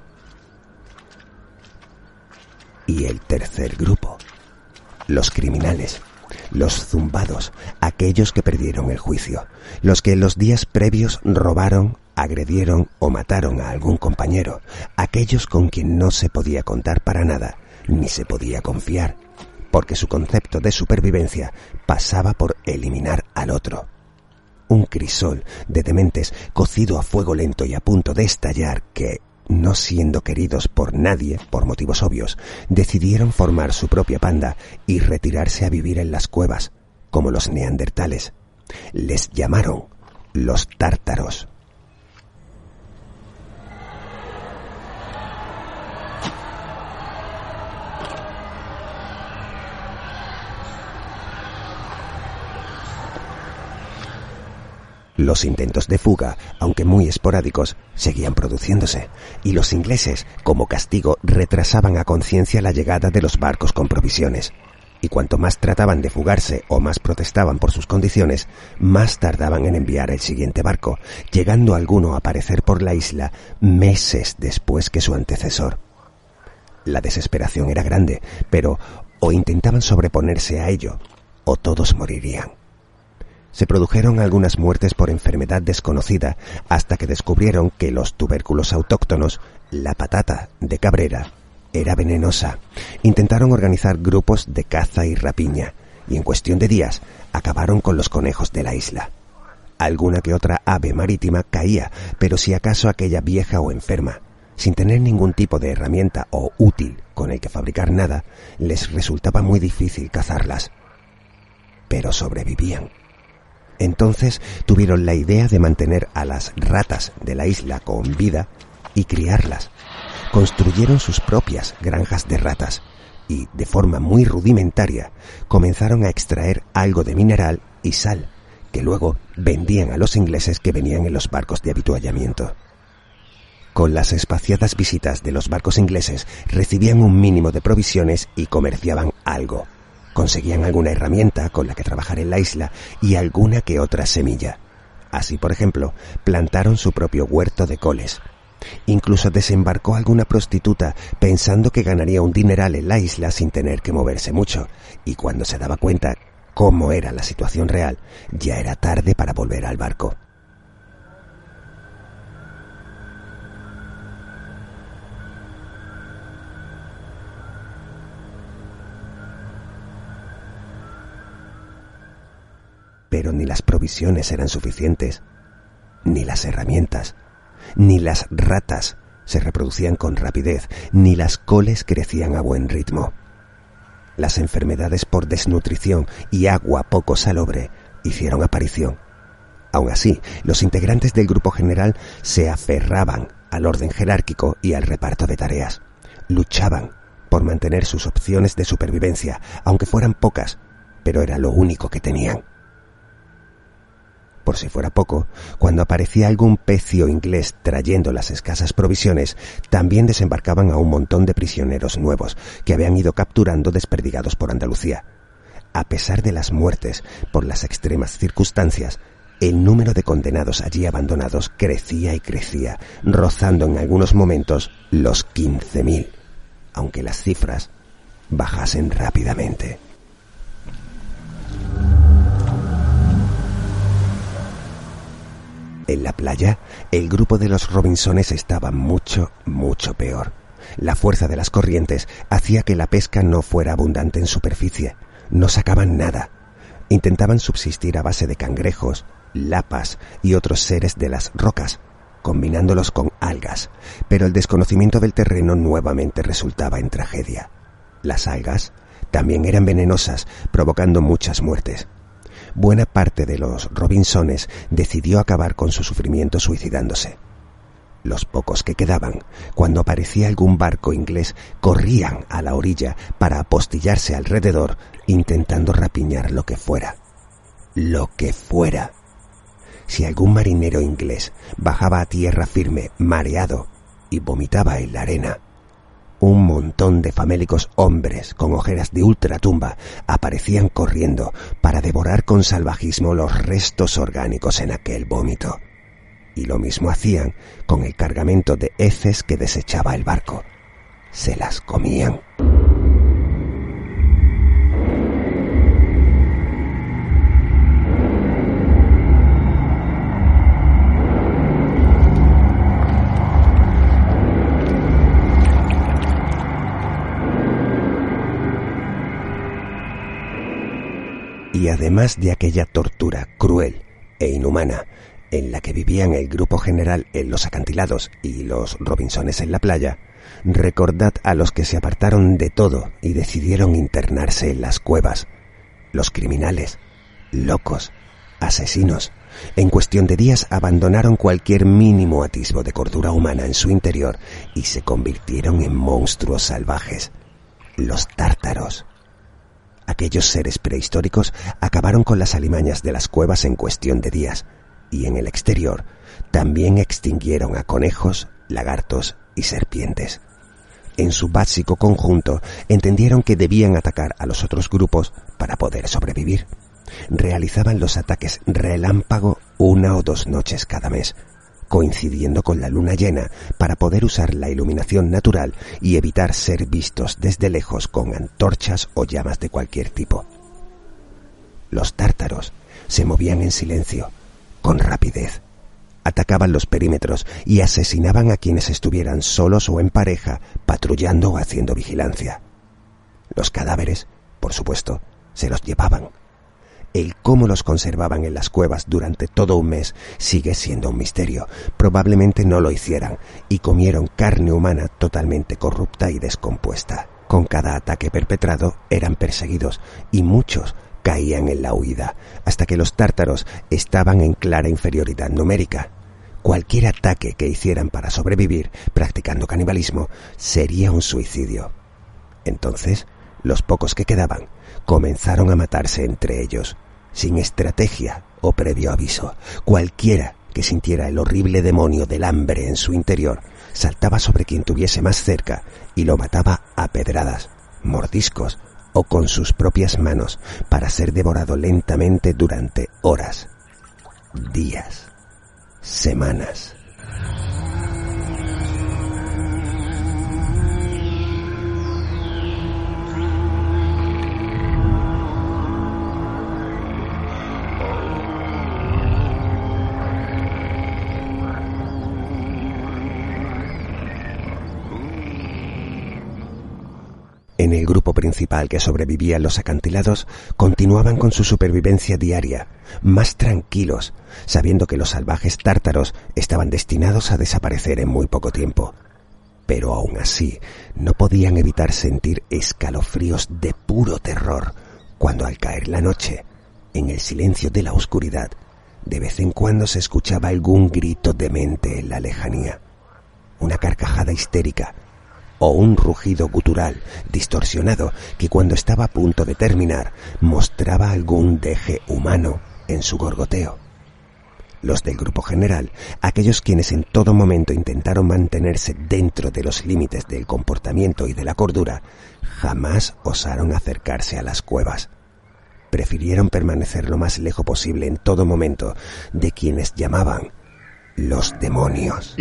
Y el tercer grupo, los criminales, los zumbados, aquellos que perdieron el juicio, los que en los días previos robaron, agredieron o mataron a algún compañero, aquellos con quien no se podía contar para nada, ni se podía confiar, porque su concepto de supervivencia pasaba por eliminar al otro. Un crisol de dementes cocido a fuego lento y a punto de estallar que, no siendo queridos por nadie, por motivos obvios, decidieron formar su propia panda y retirarse a vivir en las cuevas, como los neandertales. Les llamaron los tártaros. Los intentos de fuga, aunque muy esporádicos, seguían produciéndose, y los ingleses, como castigo, retrasaban a conciencia la llegada de los barcos con provisiones. Y cuanto más trataban de fugarse o más protestaban por sus condiciones, más tardaban en enviar el siguiente barco, llegando alguno a aparecer por la isla meses después que su antecesor. La desesperación era grande, pero o intentaban sobreponerse a ello, o todos morirían. Se produjeron algunas muertes por enfermedad desconocida hasta que descubrieron que los tubérculos autóctonos, la patata de Cabrera, era venenosa. Intentaron organizar grupos de caza y rapiña, y en cuestión de días acabaron con los conejos de la isla. Alguna que otra ave marítima caía, pero si acaso aquella vieja o enferma, sin tener ningún tipo de herramienta o útil con el que fabricar nada, les resultaba muy difícil cazarlas. Pero sobrevivían. Entonces tuvieron la idea de mantener a las ratas de la isla con vida y criarlas. Construyeron sus propias granjas de ratas y, de forma muy rudimentaria, comenzaron a extraer algo de mineral y sal, que luego vendían a los ingleses que venían en los barcos de avituallamiento. Con las espaciadas visitas de los barcos ingleses recibían un mínimo de provisiones y comerciaban algo. Conseguían alguna herramienta con la que trabajar en la isla y alguna que otra semilla. Así, por ejemplo, plantaron su propio huerto de coles. Incluso desembarcó alguna prostituta pensando que ganaría un dineral en la isla sin tener que moverse mucho, y cuando se daba cuenta cómo era la situación real, ya era tarde para volver al barco. Pero ni las provisiones eran suficientes, ni las herramientas, ni las ratas se reproducían con rapidez, ni las coles crecían a buen ritmo. Las enfermedades por desnutrición y agua poco salobre hicieron aparición. Aun así, los integrantes del grupo general se aferraban al orden jerárquico y al reparto de tareas. Luchaban por mantener sus opciones de supervivencia, aunque fueran pocas, pero era lo único que tenían. Por si fuera poco, cuando aparecía algún pecio inglés trayendo las escasas provisiones, también desembarcaban a un montón de prisioneros nuevos que habían ido capturando desperdigados por Andalucía. A pesar de las muertes por las extremas circunstancias, el número de condenados allí abandonados crecía y crecía, rozando en algunos momentos los quince mil, aunque las cifras bajasen rápidamente. En la playa, el grupo de los Robinsones estaba mucho, mucho peor. La fuerza de las corrientes hacía que la pesca no fuera abundante en superficie. No sacaban nada. Intentaban subsistir a base de cangrejos, lapas y otros seres de las rocas, combinándolos con algas, pero el desconocimiento del terreno nuevamente resultaba en tragedia. Las algas también eran venenosas, provocando muchas muertes. Buena parte de los Robinsones decidió acabar con su sufrimiento suicidándose. Los pocos que quedaban, cuando aparecía algún barco inglés, corrían a la orilla para apostillarse alrededor, intentando rapiñar lo que fuera. Lo que fuera. Si algún marinero inglés bajaba a tierra firme, mareado, y vomitaba en la arena, un montón de famélicos hombres con ojeras de ultratumba aparecían corriendo para devorar con salvajismo los restos orgánicos en aquel vómito. Y lo mismo hacían con el cargamento de heces que desechaba el barco. Se las comían. Y además de aquella tortura cruel e inhumana en la que vivían el grupo general en los acantilados y los Robinsones en la playa, recordad a los que se apartaron de todo y decidieron internarse en las cuevas. Los criminales, locos, asesinos, en cuestión de días abandonaron cualquier mínimo atisbo de cordura humana en su interior y se convirtieron en monstruos salvajes. Los tártaros. Aquellos seres prehistóricos acabaron con las alimañas de las cuevas en cuestión de días, y en el exterior también extinguieron a conejos, lagartos y serpientes. En su básico conjunto entendieron que debían atacar a los otros grupos para poder sobrevivir. Realizaban los ataques relámpago una o dos noches cada mes, coincidiendo con la luna llena para poder usar la iluminación natural y evitar ser vistos desde lejos con antorchas o llamas de cualquier tipo. Los tártaros se movían en silencio, con rapidez. Atacaban los perímetros y asesinaban a quienes estuvieran solos o en pareja, patrullando o haciendo vigilancia. Los cadáveres, por supuesto, se los llevaban. El cómo los conservaban en las cuevas durante todo un mes sigue siendo un misterio. Probablemente no lo hicieran y comieron carne humana totalmente corrupta y descompuesta. Con cada ataque perpetrado eran perseguidos y muchos caían en la huida, hasta que los tártaros estaban en clara inferioridad numérica. Cualquier ataque que hicieran para sobrevivir practicando canibalismo sería un suicidio. Entonces, los pocos que quedaban comenzaron a matarse entre ellos, sin estrategia o previo aviso. Cualquiera que sintiera el horrible demonio del hambre en su interior saltaba sobre quien tuviese más cerca y lo mataba a pedradas, mordiscos o con sus propias manos para ser devorado lentamente durante horas, días, semanas. En el grupo principal que sobrevivía en los acantilados, continuaban con su supervivencia diaria, más tranquilos, sabiendo que los salvajes tártaros estaban destinados a desaparecer en muy poco tiempo. Pero aún así, no podían evitar sentir escalofríos de puro terror, cuando al caer la noche, en el silencio de la oscuridad, de vez en cuando se escuchaba algún grito demente en la lejanía, una carcajada histérica, o un rugido gutural distorsionado que cuando estaba a punto de terminar mostraba algún deje humano en su gorgoteo. Los del grupo general, aquellos quienes en todo momento intentaron mantenerse dentro de los límites del comportamiento y de la cordura, jamás osaron acercarse a las cuevas. Prefirieron permanecer lo más lejos posible en todo momento de quienes llamaban los demonios.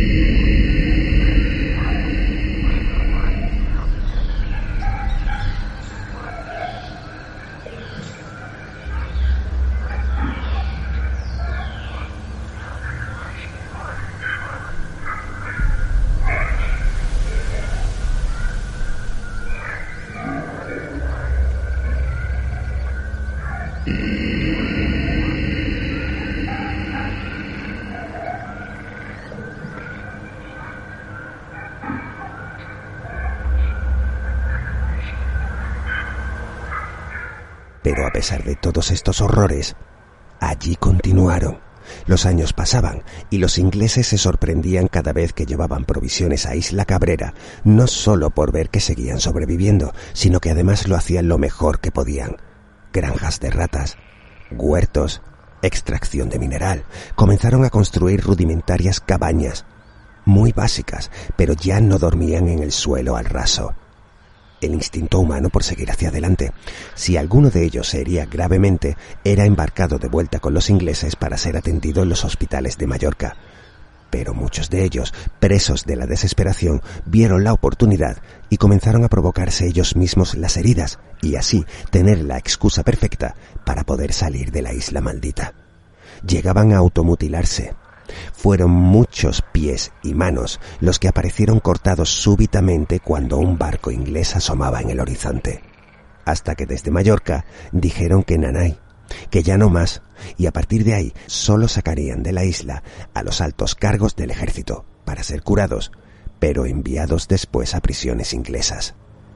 Pero a pesar de todos estos horrores, allí continuaron. Los años pasaban y los ingleses se sorprendían cada vez que llevaban provisiones a Isla Cabrera, no solo por ver que seguían sobreviviendo, sino que además lo hacían lo mejor que podían. Granjas de ratas, huertos, extracción de mineral. Comenzaron a construir rudimentarias cabañas, muy básicas, pero ya no dormían en el suelo al raso. El instinto humano por seguir hacia adelante. Si alguno de ellos se hería gravemente, era embarcado de vuelta con los ingleses para ser atendido en los hospitales de Mallorca. Pero muchos de ellos, presos de la desesperación, vieron la oportunidad y comenzaron a provocarse ellos mismos las heridas y así tener la excusa perfecta para poder salir de la isla maldita. Llegaban a automutilarse. Fueron muchos pies y manos los que aparecieron cortados súbitamente cuando un barco inglés asomaba en el horizonte, hasta que desde Mallorca dijeron que nanay, que ya no más, y a partir de ahí solo sacarían de la isla a los altos cargos del ejército para ser curados, pero enviados después a prisiones inglesas.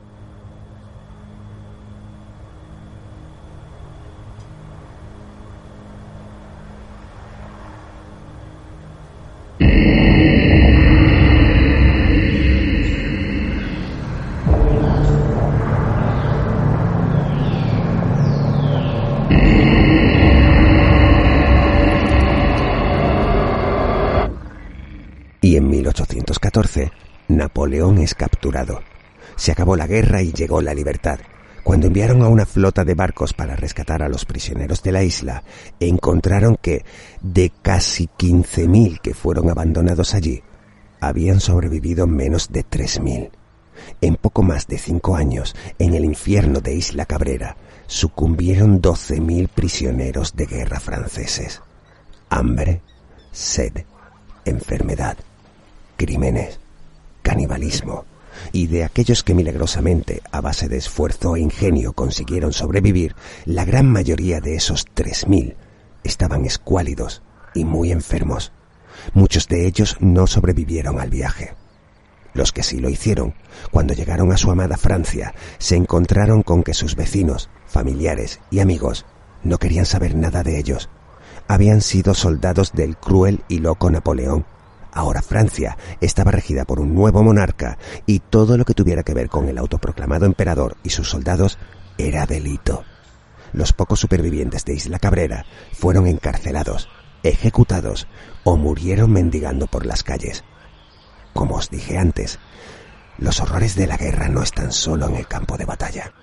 Y en mil ochocientos catorce, Napoleón es capturado. Se acabó la guerra y llegó la libertad. Cuando enviaron a una flota de barcos para rescatar a los prisioneros de la isla, encontraron que, de casi quince mil que fueron abandonados allí, habían sobrevivido menos de tres mil. En poco más de cinco años, en el infierno de Isla Cabrera, sucumbieron doce mil prisioneros de guerra franceses. Hambre, sed, enfermedad, crímenes, canibalismo, y de aquellos que milagrosamente, a base de esfuerzo e ingenio, consiguieron sobrevivir, la gran mayoría de esos tres mil estaban escuálidos y muy enfermos. Muchos de ellos no sobrevivieron al viaje. Los que sí lo hicieron, cuando llegaron a su amada Francia, se encontraron con que sus vecinos, familiares y amigos no querían saber nada de ellos. Habían sido soldados del cruel y loco Napoleón. Ahora Francia estaba regida por un nuevo monarca y todo lo que tuviera que ver con el autoproclamado emperador y sus soldados era delito. Los pocos supervivientes de Isla Cabrera fueron encarcelados, ejecutados o murieron mendigando por las calles. Como os dije antes, los horrores de la guerra no están solo en el campo de batalla.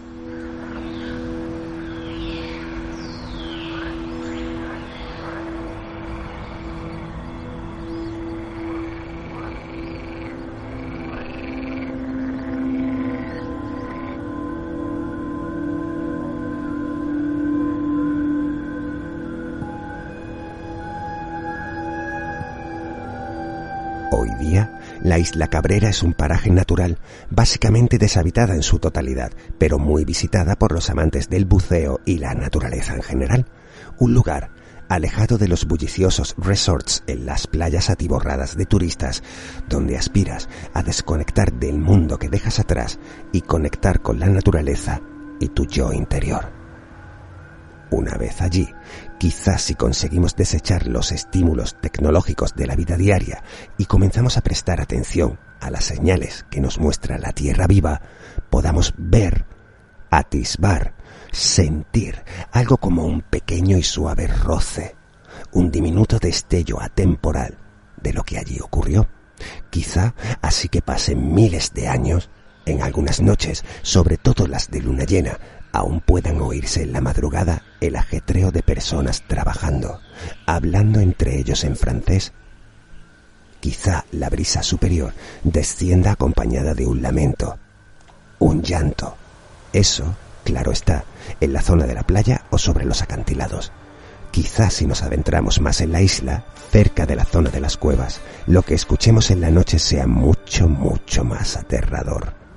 Hoy día, la Isla Cabrera es un paraje natural, básicamente deshabitada en su totalidad, pero muy visitada por los amantes del buceo y la naturaleza en general. Un lugar alejado de los bulliciosos resorts en las playas atiborradas de turistas, donde aspiras a desconectar del mundo que dejas atrás y conectar con la naturaleza y tu yo interior. Una vez allí, quizás si conseguimos desechar los estímulos tecnológicos de la vida diaria y comenzamos a prestar atención a las señales que nos muestra la tierra viva, podamos ver, atisbar, sentir algo como un pequeño y suave roce, un diminuto destello atemporal de lo que allí ocurrió. Quizá así que pasen miles de años, en algunas noches, sobre todo las de luna llena, aún puedan oírse en la madrugada el ajetreo de personas trabajando, hablando entre ellos en francés. Quizá la brisa superior descienda acompañada de un lamento, un llanto. Eso, claro está, en la zona de la playa o sobre los acantilados. Quizá si nos adentramos más en la isla, cerca de la zona de las cuevas, lo que escuchemos en la noche sea mucho, mucho más aterrador.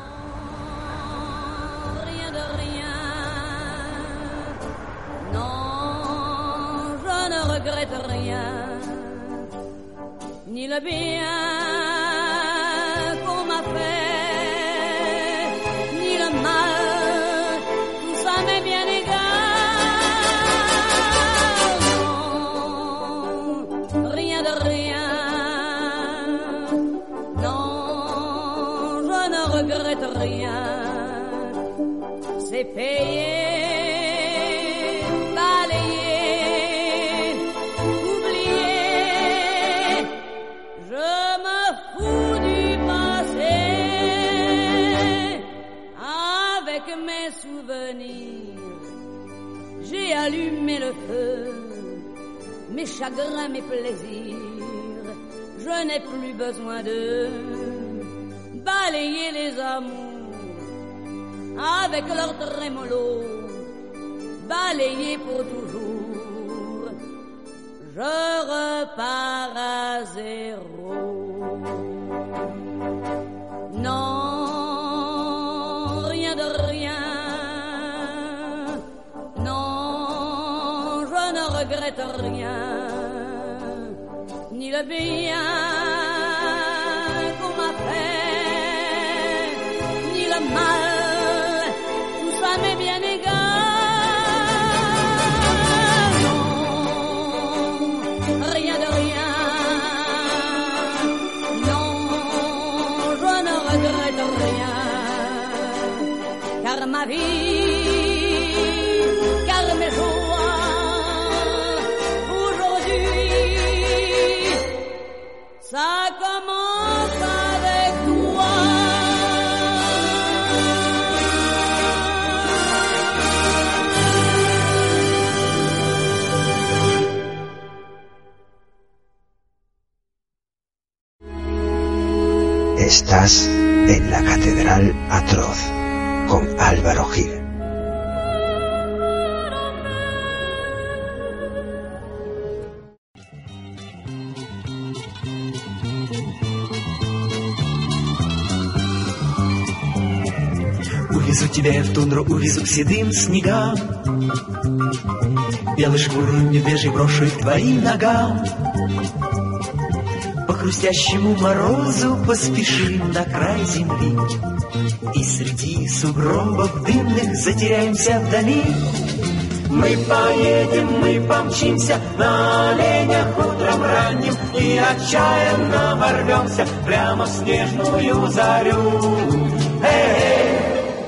Ni le bien qu'on m'a fait, ni le mal, tout ça m'est bien égal. Non, rien de rien. Non, je ne regrette rien. C'est payé. J'ai allumé le feu, mes chagrins, mes plaisirs. Je n'ai plus besoin de balayer les amours avec leur trémolo, balayer pour toujours. Je repars à zéro. Non, rien de rien. Je ne regrette rien, ni le bien qu'on m'a fait, ni le mal, tout ça m'est bien égal. Non, rien de rien. Non, je ne regrette rien, car ma vie, car mes jours, ça commence avec toi. Estás en la Catedral Atroz con Álvaro Gil. Тебя я в тундру увезу к седым снегам, белую шкуру медвежий брошу к твоим ногам. По хрустящему морозу поспешим на край земли, и среди сугробов дымных затеряемся вдали. Мы поедем, мы помчимся на оленях утром ранним, и отчаянно ворвемся прямо в снежную зарю. Эй!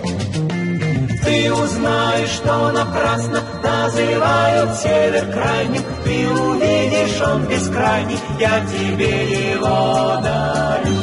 Ты узнаешь, что напрасно называют север крайним. Ты увидишь, он бескрайний, я тебе его дарю.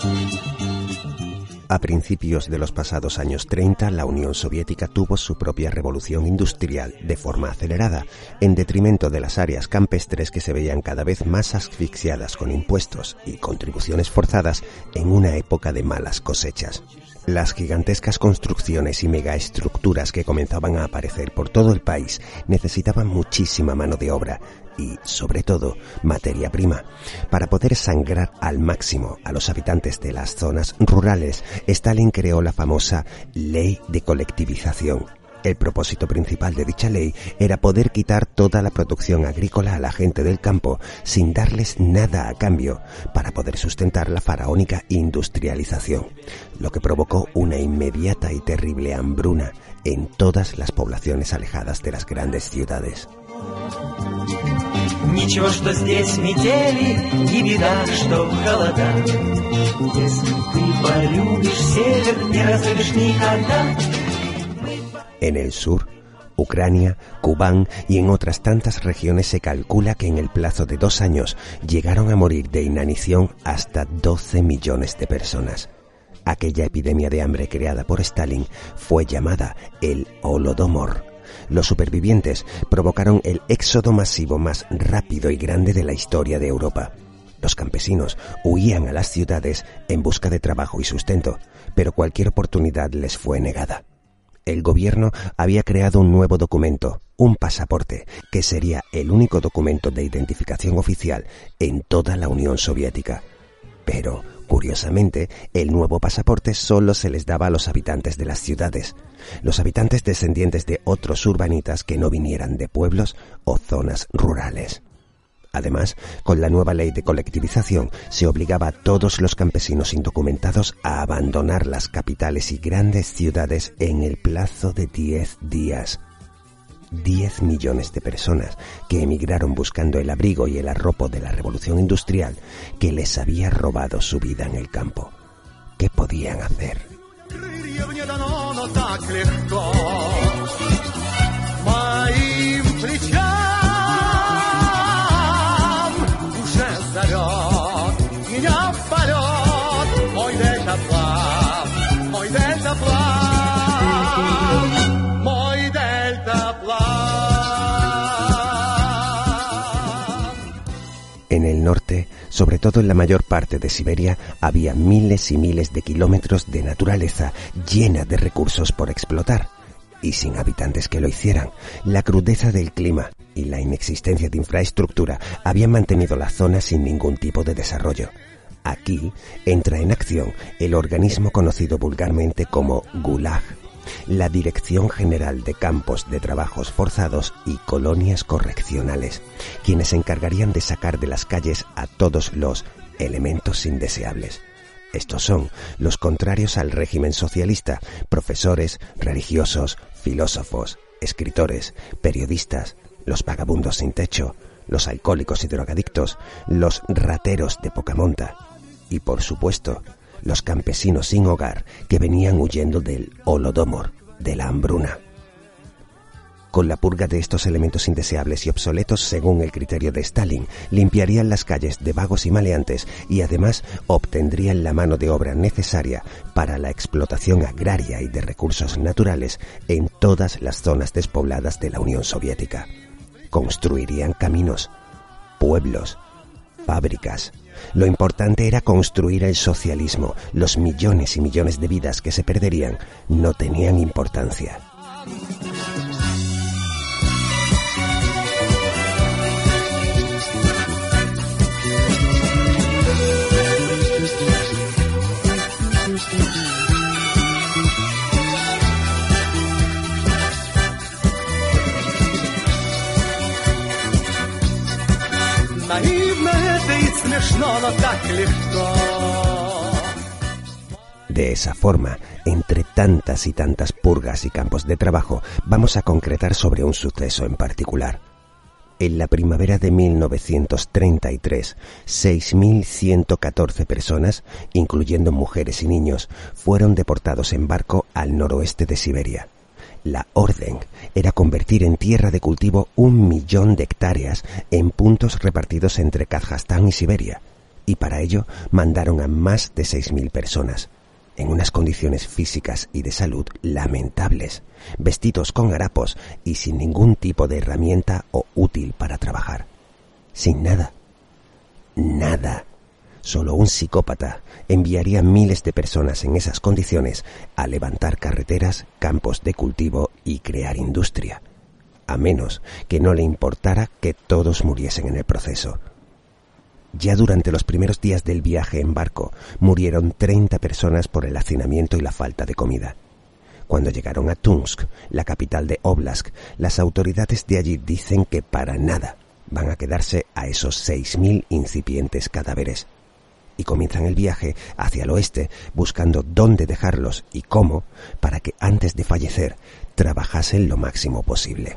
A principios de los pasados años treinta, la Unión Soviética tuvo su propia revolución industrial de forma acelerada, en detrimento de las áreas campestres que se veían cada vez más asfixiadas con impuestos y contribuciones forzadas en una época de malas cosechas. Las gigantescas construcciones y megaestructuras que comenzaban a aparecer por todo el país necesitaban muchísima mano de obra y, sobre todo, materia prima. Para poder sangrar al máximo a los habitantes de las zonas rurales, Stalin creó la famosa Ley de Colectivización. El propósito principal de dicha ley era poder quitar toda la producción agrícola a la gente del campo sin darles nada a cambio para poder sustentar la faraónica industrialización, lo que provocó una inmediata y terrible hambruna en todas las poblaciones alejadas de las grandes ciudades. Ничего, что здесь метели, не беда, что холода. Если ты полюбишь север, не разлюбишь никогда. En el sur, Ucrania, Kubán y en otras tantas regiones se calcula que en el plazo de dos años llegaron a morir de inanición hasta doce millones de personas. Aquella epidemia de hambre creada por Stalin fue llamada el Holodomor. Los supervivientes provocaron el éxodo masivo más rápido y grande de la historia de Europa. Los campesinos huían a las ciudades en busca de trabajo y sustento, pero cualquier oportunidad les fue negada. El gobierno había creado un nuevo documento, un pasaporte, que sería el único documento de identificación oficial en toda la Unión Soviética. Pero, curiosamente, el nuevo pasaporte solo se les daba a los habitantes de las ciudades, los habitantes descendientes de otros urbanitas que no vinieran de pueblos o zonas rurales. Además, con la nueva ley de colectivización se obligaba a todos los campesinos indocumentados a abandonar las capitales y grandes ciudades en el plazo de diez días. Diez millones de personas que emigraron buscando el abrigo y el arropo de la revolución industrial que les había robado su vida en el campo. ¿Qué podían hacer? En el norte, sobre todo en la mayor parte de Siberia, había miles y miles de kilómetros de naturaleza llena de recursos por explotar, y sin habitantes que lo hicieran. La crudeza del clima y la inexistencia de infraestructura habían mantenido la zona sin ningún tipo de desarrollo. Aquí entra en acción el organismo conocido vulgarmente como Gulag, la Dirección General de Campos de Trabajos Forzados y Colonias Correccionales, quienes se encargarían de sacar de las calles a todos los elementos indeseables. Estos son los contrarios al régimen socialista: profesores, religiosos, filósofos, escritores, periodistas, los vagabundos sin techo, los alcohólicos y drogadictos, los rateros de poca monta y, por supuesto, los campesinos sin hogar que venían huyendo del Holodomor, de la hambruna. Con la purga de estos elementos indeseables y obsoletos, según el criterio de Stalin, limpiarían las calles de vagos y maleantes y además obtendrían la mano de obra necesaria para la explotación agraria y de recursos naturales en todas las zonas despobladas de la Unión Soviética. Construirían caminos, pueblos, fábricas. Lo importante era construir el socialismo. Los millones y millones de vidas que se perderían no tenían importancia. De esa forma, entre tantas y tantas purgas y campos de trabajo, vamos a concretar sobre un suceso en particular. En la primavera de mil novecientos treinta y tres, seis mil ciento catorce personas, incluyendo mujeres y niños, fueron deportados en barco al noroeste de Siberia. La orden era convertir en tierra de cultivo un millón de hectáreas en puntos repartidos entre Kazajstán y Siberia, y para ello mandaron a más de seis mil personas, en unas condiciones físicas y de salud lamentables, vestidos con harapos y sin ningún tipo de herramienta o útil para trabajar. Sin nada. Nada. Solo un psicópata enviaría miles de personas en esas condiciones a levantar carreteras, campos de cultivo y crear industria, a menos que no le importara que todos muriesen en el proceso. Ya durante los primeros días del viaje en barco murieron treinta personas por el hacinamiento y la falta de comida. Cuando llegaron a Tomsk, la capital de Oblast, las autoridades de allí dicen que para nada van a quedarse a esos seis mil incipientes cadáveres. Y comienzan el viaje hacia el oeste buscando dónde dejarlos y cómo para que antes de fallecer trabajasen lo máximo posible.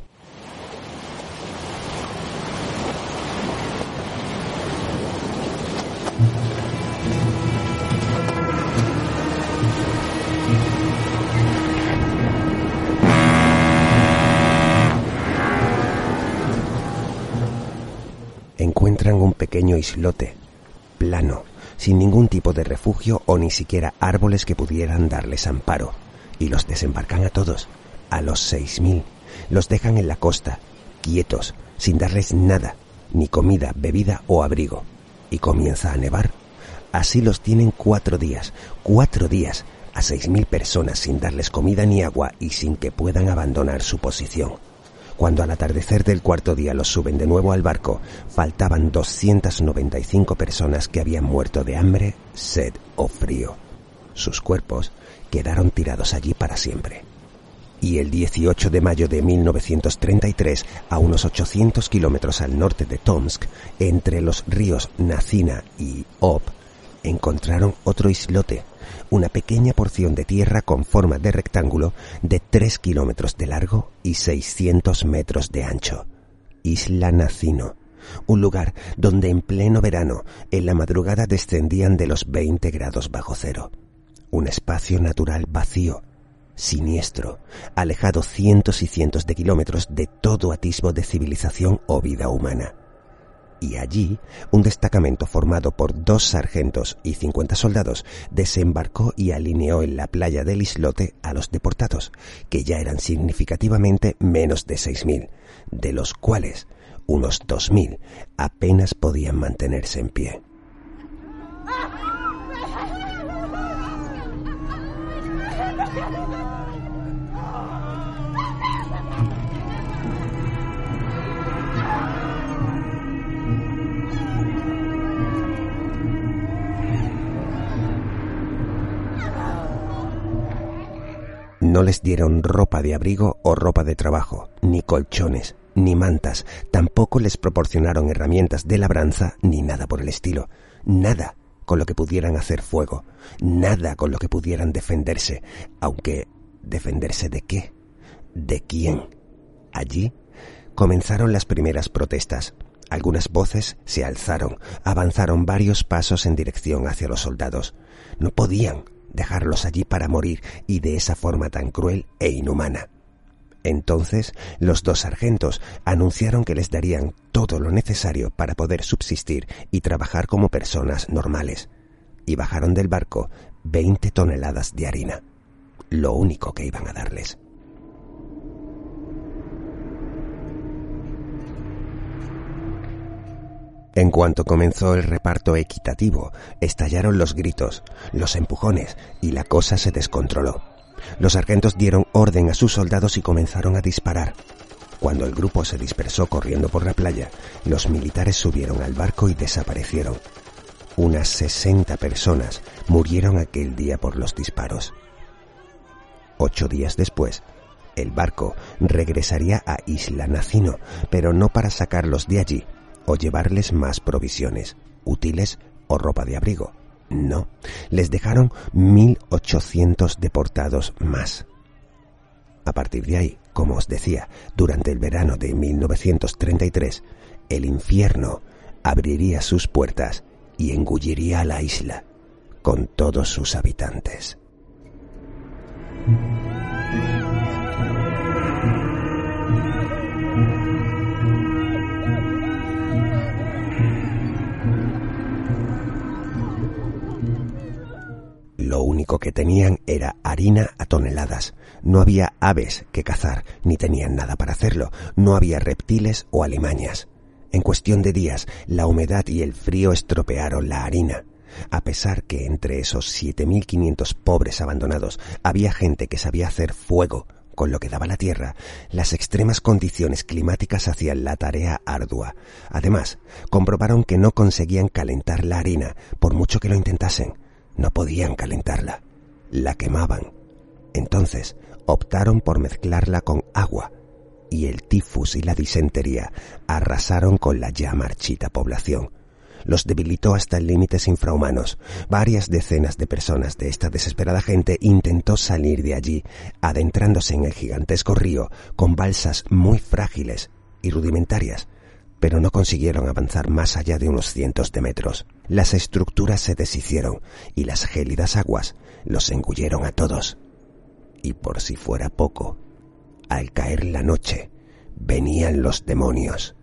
Encuentran un pequeño islote, plano, sin ningún tipo de refugio o ni siquiera árboles que pudieran darles amparo, y los desembarcan a todos, a los seis mil. Los dejan en la costa, quietos, sin darles nada, ni comida, bebida o abrigo, y comienza a nevar. Así los tienen cuatro días, cuatro días, a seis mil personas sin darles comida ni agua y sin que puedan abandonar su posición. Cuando al atardecer del cuarto día los suben de nuevo al barco, faltaban doscientas noventa y cinco personas que habían muerto de hambre, sed o frío. Sus cuerpos quedaron tirados allí para siempre. Y el dieciocho de mayo de mil novecientos treinta y tres, a unos ochocientos kilómetros al norte de Tomsk, entre los ríos Nazina y Ob, encontraron otro islote, una pequeña porción de tierra con forma de rectángulo de tres kilómetros de largo y seiscientos metros de ancho. Isla Nazino, un lugar donde en pleno verano, en la madrugada descendían de los veinte grados bajo cero. Un espacio natural vacío, siniestro, alejado cientos y cientos de kilómetros de todo atisbo de civilización o vida humana. Y allí, un destacamento formado por dos sargentos y cincuenta soldados desembarcó y alineó en la playa del islote a los deportados, que ya eran significativamente menos de seis mil, de los cuales unos dos mil apenas podían mantenerse en pie. No les dieron ropa de abrigo o ropa de trabajo, ni colchones, ni mantas, tampoco les proporcionaron herramientas de labranza ni nada por el estilo, nada con lo que pudieran hacer fuego, nada con lo que pudieran defenderse, aunque ¿defenderse de qué? ¿De quién? Allí comenzaron las primeras protestas. Algunas voces se alzaron, avanzaron varios pasos en dirección hacia los soldados. No podían dejarlos allí para morir y de esa forma tan cruel e inhumana. Entonces, los dos sargentos anunciaron que les darían todo lo necesario para poder subsistir y trabajar como personas normales, y bajaron del barco veinte toneladas de harina, lo único que iban a darles. En cuanto comenzó el reparto equitativo, estallaron los gritos, los empujones y la cosa se descontroló. Los sargentos dieron orden a sus soldados y comenzaron a disparar. Cuando el grupo se dispersó corriendo por la playa, los militares subieron al barco y desaparecieron. Unas sesenta personas murieron aquel día por los disparos. Ocho días después, el barco regresaría a Isla Nazino, pero no para sacarlos de allí, o llevarles más provisiones, útiles o ropa de abrigo. No, les dejaron mil ochocientos deportados más. A partir de ahí, como os decía, durante el verano de mil novecientos treinta y tres, el infierno abriría sus puertas y engulliría a la isla con todos sus habitantes. Lo único que tenían era harina a toneladas. No había aves que cazar, ni tenían nada para hacerlo. No había reptiles o alimañas. En cuestión de días, la humedad y el frío estropearon la harina. A pesar que entre esos siete mil quinientos pobres abandonados había gente que sabía hacer fuego con lo que daba la tierra, las extremas condiciones climáticas hacían la tarea ardua. Además, comprobaron que no conseguían calentar la harina, por mucho que lo intentasen. No podían calentarla, la quemaban. Entonces optaron por mezclarla con agua, y el tifus y la disentería arrasaron con la ya marchita población. Los debilitó hasta límites infrahumanos. Varias decenas de personas de esta desesperada gente intentó salir de allí, adentrándose en el gigantesco río con balsas muy frágiles y rudimentarias, pero no consiguieron avanzar más allá de unos cientos de metros. Las estructuras se deshicieron y las gélidas aguas los engulleron a todos. Y por si fuera poco, al caer la noche, venían los demonios.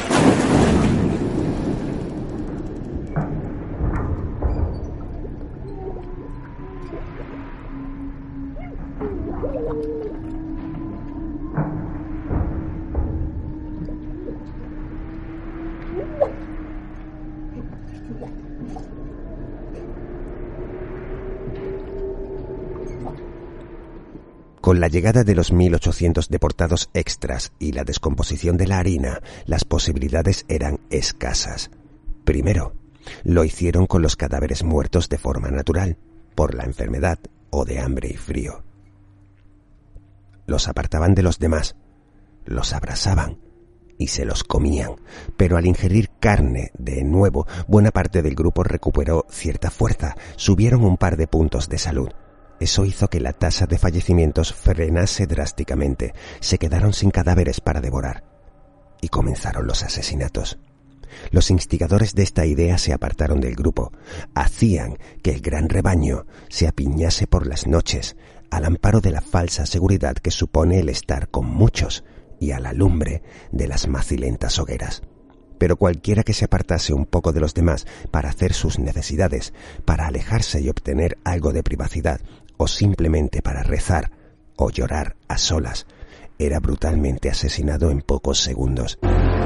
Con la llegada de los mil ochocientos deportados extras y la descomposición de la harina, las posibilidades eran escasas. Primero, lo hicieron con los cadáveres muertos de forma natural, por la enfermedad o de hambre y frío. Los apartaban de los demás, los abrasaban y se los comían, pero al ingerir carne de nuevo, buena parte del grupo recuperó cierta fuerza, subieron un par de puntos de salud. Eso hizo que la tasa de fallecimientos frenase drásticamente. Se quedaron sin cadáveres para devorar. Y comenzaron los asesinatos. Los instigadores de esta idea se apartaron del grupo. Hacían que el gran rebaño se apiñase por las noches, al amparo de la falsa seguridad que supone el estar con muchos y a la lumbre de las macilentas hogueras. Pero cualquiera que se apartase un poco de los demás para hacer sus necesidades, para alejarse y obtener algo de privacidad, o simplemente para rezar o llorar a solas, era brutalmente asesinado en pocos segundos.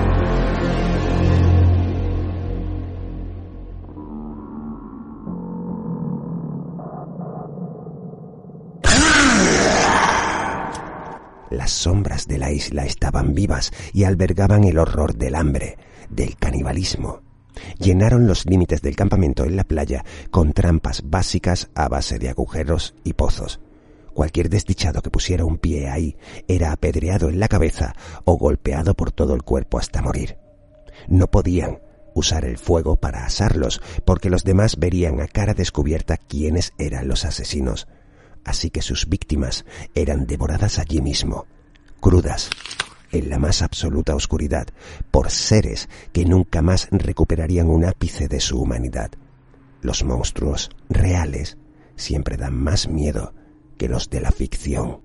Las sombras de la isla estaban vivas y albergaban el horror del hambre, del canibalismo. Llenaron los límites del campamento en la playa con trampas básicas a base de agujeros y pozos. Cualquier desdichado que pusiera un pie ahí era apedreado en la cabeza o golpeado por todo el cuerpo hasta morir. No podían usar el fuego para asarlos, porque los demás verían a cara descubierta quiénes eran los asesinos. Así que sus víctimas eran devoradas allí mismo, crudas, en la más absoluta oscuridad, por seres que nunca más recuperarían un ápice de su humanidad. Los monstruos reales siempre dan más miedo que los de la ficción.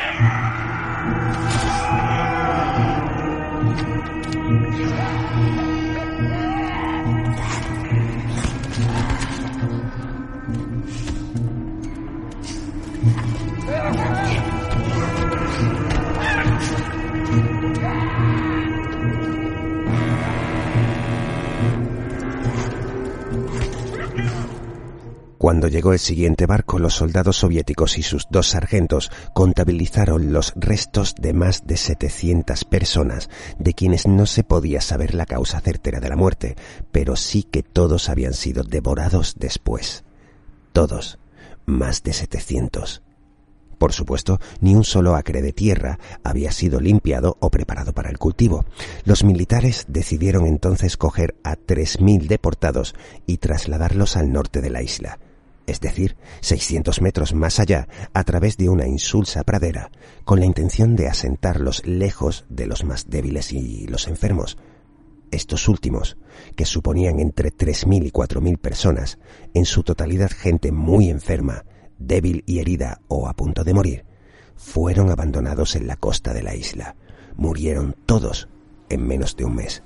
Cuando llegó el siguiente barco, los soldados soviéticos y sus dos sargentos contabilizaron los restos de más de setecientas personas, de quienes no se podía saber la causa certera de la muerte, pero sí que todos habían sido devorados después. Todos, más de setecientos. Por supuesto, ni un solo acre de tierra había sido limpiado o preparado para el cultivo. Los militares decidieron entonces coger a tres mil deportados y trasladarlos al norte de la isla, es decir, seiscientos metros más allá, a través de una insulsa pradera, con la intención de asentarlos lejos de los más débiles y los enfermos. Estos últimos, que suponían entre tres mil y cuatro mil personas, en su totalidad gente muy enferma, débil y herida o a punto de morir, fueron abandonados en la costa de la isla. Murieron todos en menos de un mes.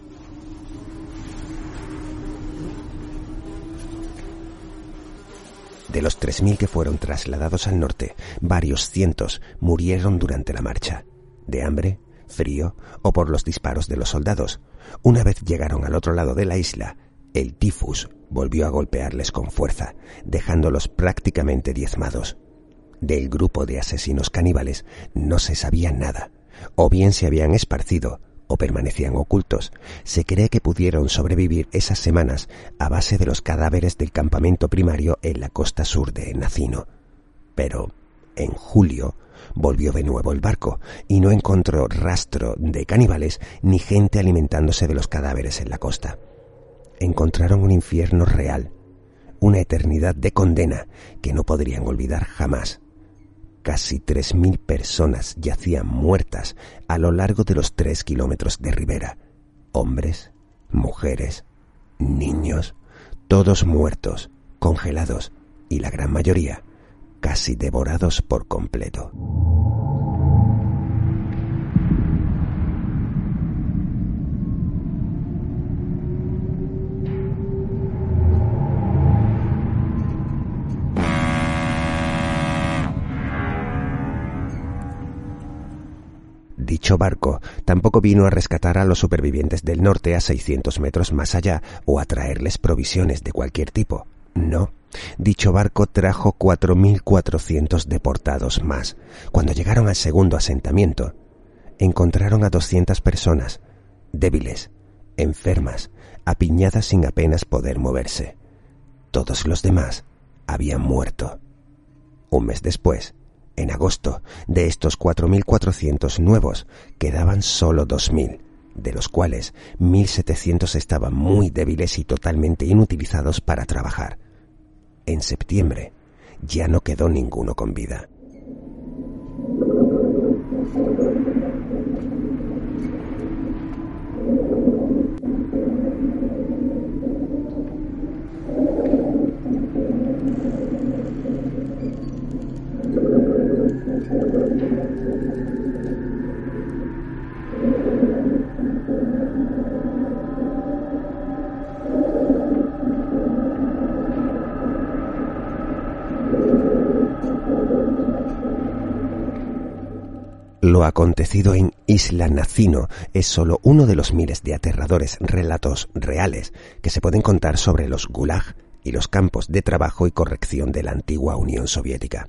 De los tres mil que fueron trasladados al norte, varios cientos murieron durante la marcha, de hambre, frío o por los disparos de los soldados. Una vez llegaron al otro lado de la isla, el tifus volvió a golpearles con fuerza, dejándolos prácticamente diezmados. Del grupo de asesinos caníbales no se sabía nada, o bien se habían esparcido o permanecían ocultos. Se cree que pudieron sobrevivir esas semanas a base de los cadáveres del campamento primario en la costa sur de Nacino. Pero en julio volvió de nuevo el barco y no encontró rastro de caníbales ni gente alimentándose de los cadáveres en la costa. Encontraron un infierno real, una eternidad de condena que no podrían olvidar jamás. Casi tres mil personas yacían muertas a lo largo de los tres kilómetros de ribera. Hombres, mujeres, niños, todos muertos, congelados y la gran mayoría casi devorados por completo. Dicho barco tampoco vino a rescatar a los supervivientes del norte a seiscientos metros más allá o a traerles provisiones de cualquier tipo. No, dicho barco trajo cuatro mil cuatrocientos deportados más. Cuando llegaron al segundo asentamiento, encontraron a doscientas personas, débiles, enfermas, apiñadas sin apenas poder moverse. Todos los demás habían muerto. Un mes después, en agosto, de estos cuatro mil cuatrocientos nuevos, quedaban solo dos mil, de los cuales mil setecientos estaban muy débiles y totalmente inutilizados para trabajar. En septiembre, ya no quedó ninguno con vida. Lo acontecido en Isla Nacino es solo uno de los miles de aterradores relatos reales que se pueden contar sobre los gulag y los campos de trabajo y corrección de la antigua Unión Soviética.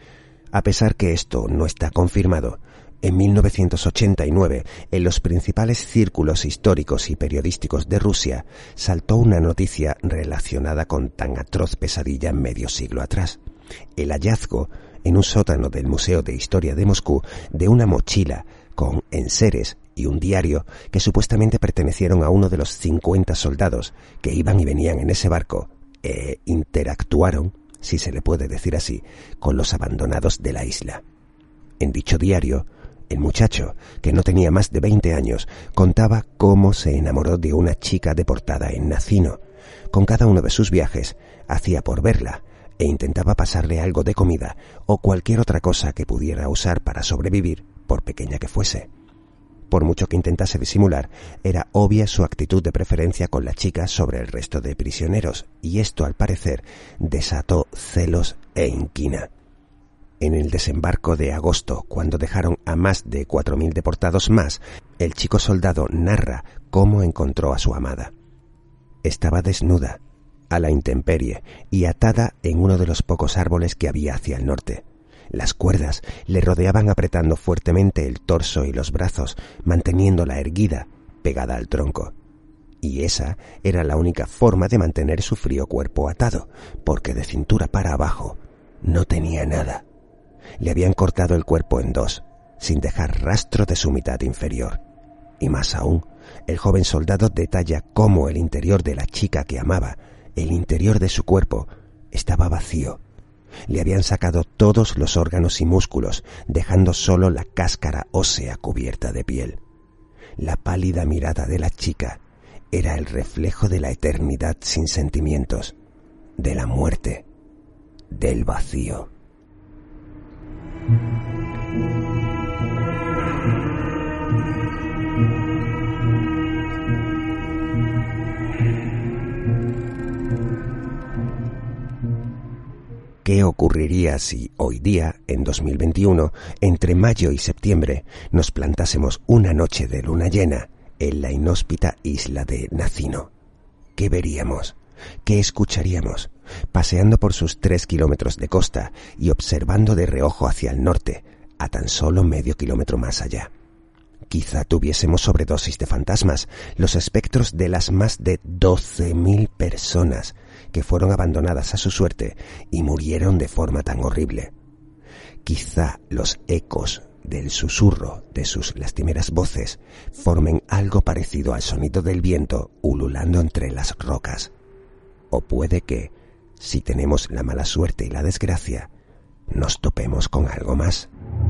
A pesar que esto no está confirmado, en mil novecientos ochenta y nueve, en los principales círculos históricos y periodísticos de Rusia, saltó una noticia relacionada con tan atroz pesadilla medio siglo atrás: el hallazgo en un sótano del Museo de Historia de Moscú de una mochila con enseres y un diario que supuestamente pertenecieron a uno de los cincuenta soldados que iban y venían en ese barco e interactuaron, si se le puede decir así, con los abandonados de la isla. En dicho diario, el muchacho, que no tenía más de veinte años, contaba cómo se enamoró de una chica deportada en Nacino. Con cada uno de sus viajes hacía por verla e intentaba pasarle algo de comida o cualquier otra cosa que pudiera usar para sobrevivir, por pequeña que fuese. Por mucho que intentase disimular, era obvia su actitud de preferencia con la chica sobre el resto de prisioneros, y esto, al parecer, desató celos e inquina. En el desembarco de agosto, cuando dejaron a más de cuatro mil deportados más, el chico soldado narra cómo encontró a su amada. Estaba desnuda, a la intemperie y atada en uno de los pocos árboles que había hacia el norte. Las cuerdas le rodeaban apretando fuertemente el torso y los brazos, manteniéndola erguida, pegada al tronco. Y esa era la única forma de mantener su frío cuerpo atado, porque de cintura para abajo no tenía nada. Le habían cortado el cuerpo en dos, sin dejar rastro de su mitad inferior. Y más aún, el joven soldado detalla cómo el interior de la chica que amaba, el interior de su cuerpo, estaba vacío. Le habían sacado todos los órganos y músculos, dejando solo la cáscara ósea cubierta de piel. La pálida mirada de la chica era el reflejo de la eternidad sin sentimientos, de la muerte, del vacío. ¿Qué ocurriría si hoy día, en dos mil veintiuno, entre mayo y septiembre, nos plantásemos una noche de luna llena en la inhóspita isla de Nacino? ¿Qué veríamos? ¿Qué escucharíamos? Paseando por sus tres kilómetros de costa y observando de reojo hacia el norte, a tan solo medio kilómetro más allá. Quizá tuviésemos sobredosis de fantasmas, los espectros de las más de doce mil personas que fueron abandonadas a su suerte y murieron de forma tan horrible. Quizá los ecos del susurro de sus lastimeras voces formen algo parecido al sonido del viento ululando entre las rocas. O puede que, si tenemos la mala suerte y la desgracia, nos topemos con algo más.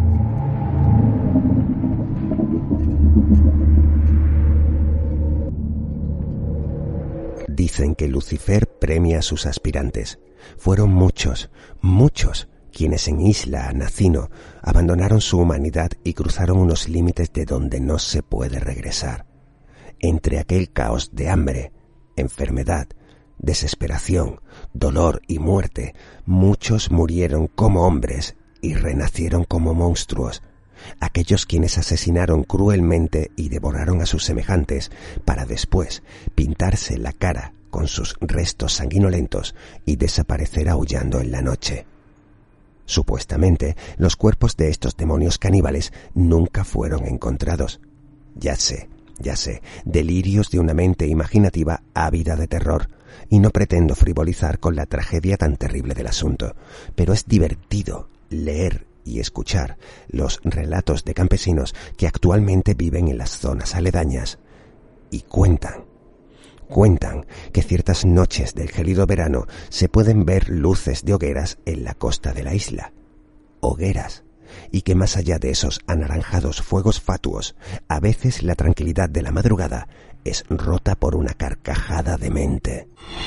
Dicen que Lucifer premia a sus aspirantes. Fueron muchos, muchos, quienes en Isla Nacino abandonaron su humanidad y cruzaron unos límites de donde no se puede regresar. Entre aquel caos de hambre, enfermedad, desesperación, dolor y muerte, muchos murieron como hombres y renacieron como monstruos. Aquellos quienes asesinaron cruelmente y devoraron a sus semejantes para después pintarse la cara con sus restos sanguinolentos y desaparecer aullando en la noche. Supuestamente, los cuerpos de estos demonios caníbales nunca fueron encontrados. Ya sé, ya sé, delirios de una mente imaginativa ávida de terror, y no pretendo frivolizar con la tragedia tan terrible del asunto, pero es divertido leer y escuchar los relatos de campesinos que actualmente viven en las zonas aledañas y cuentan, cuentan que ciertas noches del gélido verano se pueden ver luces de hogueras en la costa de la isla, hogueras, y que más allá de esos anaranjados fuegos fatuos, a veces la tranquilidad de la madrugada es rota por una carcajada demente.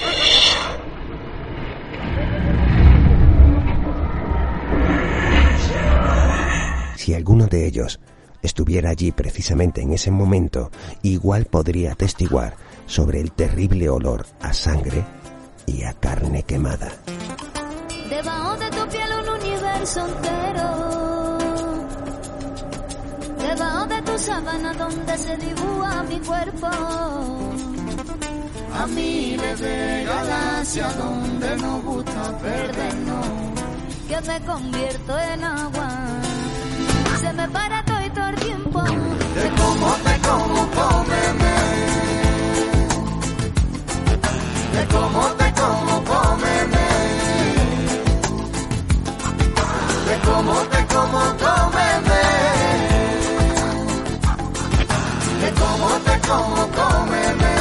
Si alguno de ellos estuviera allí precisamente en ese momento, igual podría atestiguar sobre el terrible olor a sangre y a carne quemada. Debajo de tu piel un universo entero, debajo de tu sábana donde se dibuja mi cuerpo, a miles de galaxias donde nos gusta perdernos, que me convierto en agua. Se me para todo y todo el tiempo. Te como, te como, cómeme. Te como, te como, cómeme. Te como, te como, cómeme. Te como, te como, cómeme.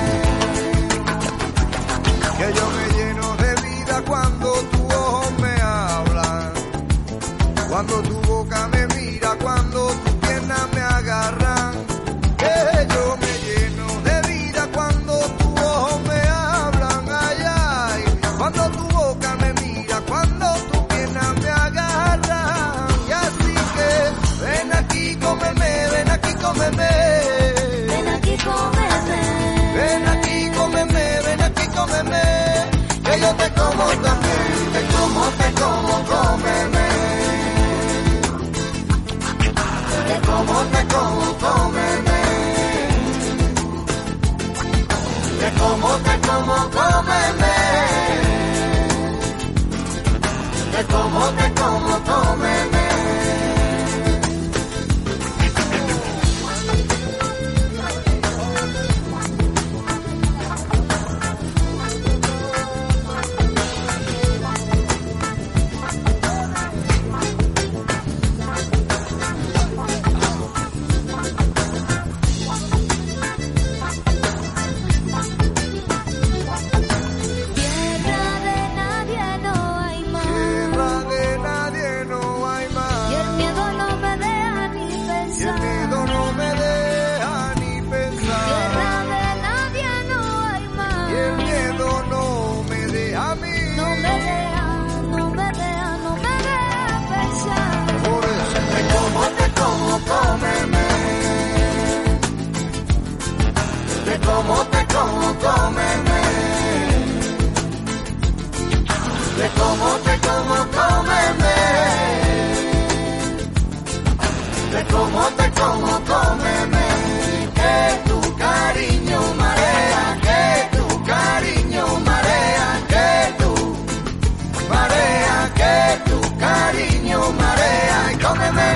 Que yo me lleno de vida cuando tu ojo me habla, cuando tu boca me mira, cuando tus piernas me agarran. Que yo me lleno de vida cuando tus ojos me hablan, ay, ay. Cuando tu boca me mira, cuando tus piernas me agarran. Y así que ven aquí, cómeme, ven aquí, cómeme. Ven aquí, cómeme. Ven aquí, cómeme, ven aquí, cómeme. Que yo te como también, te como, te como, cómeme. Te como, te como, cómeme. Te como, te como, cómeme. Te como, te como, cómeme. como, cómeme. Te como, te como, cómeme. Que tu cariño marea, que tu cariño marea, que tu marea, que tu cariño marea y cómeme.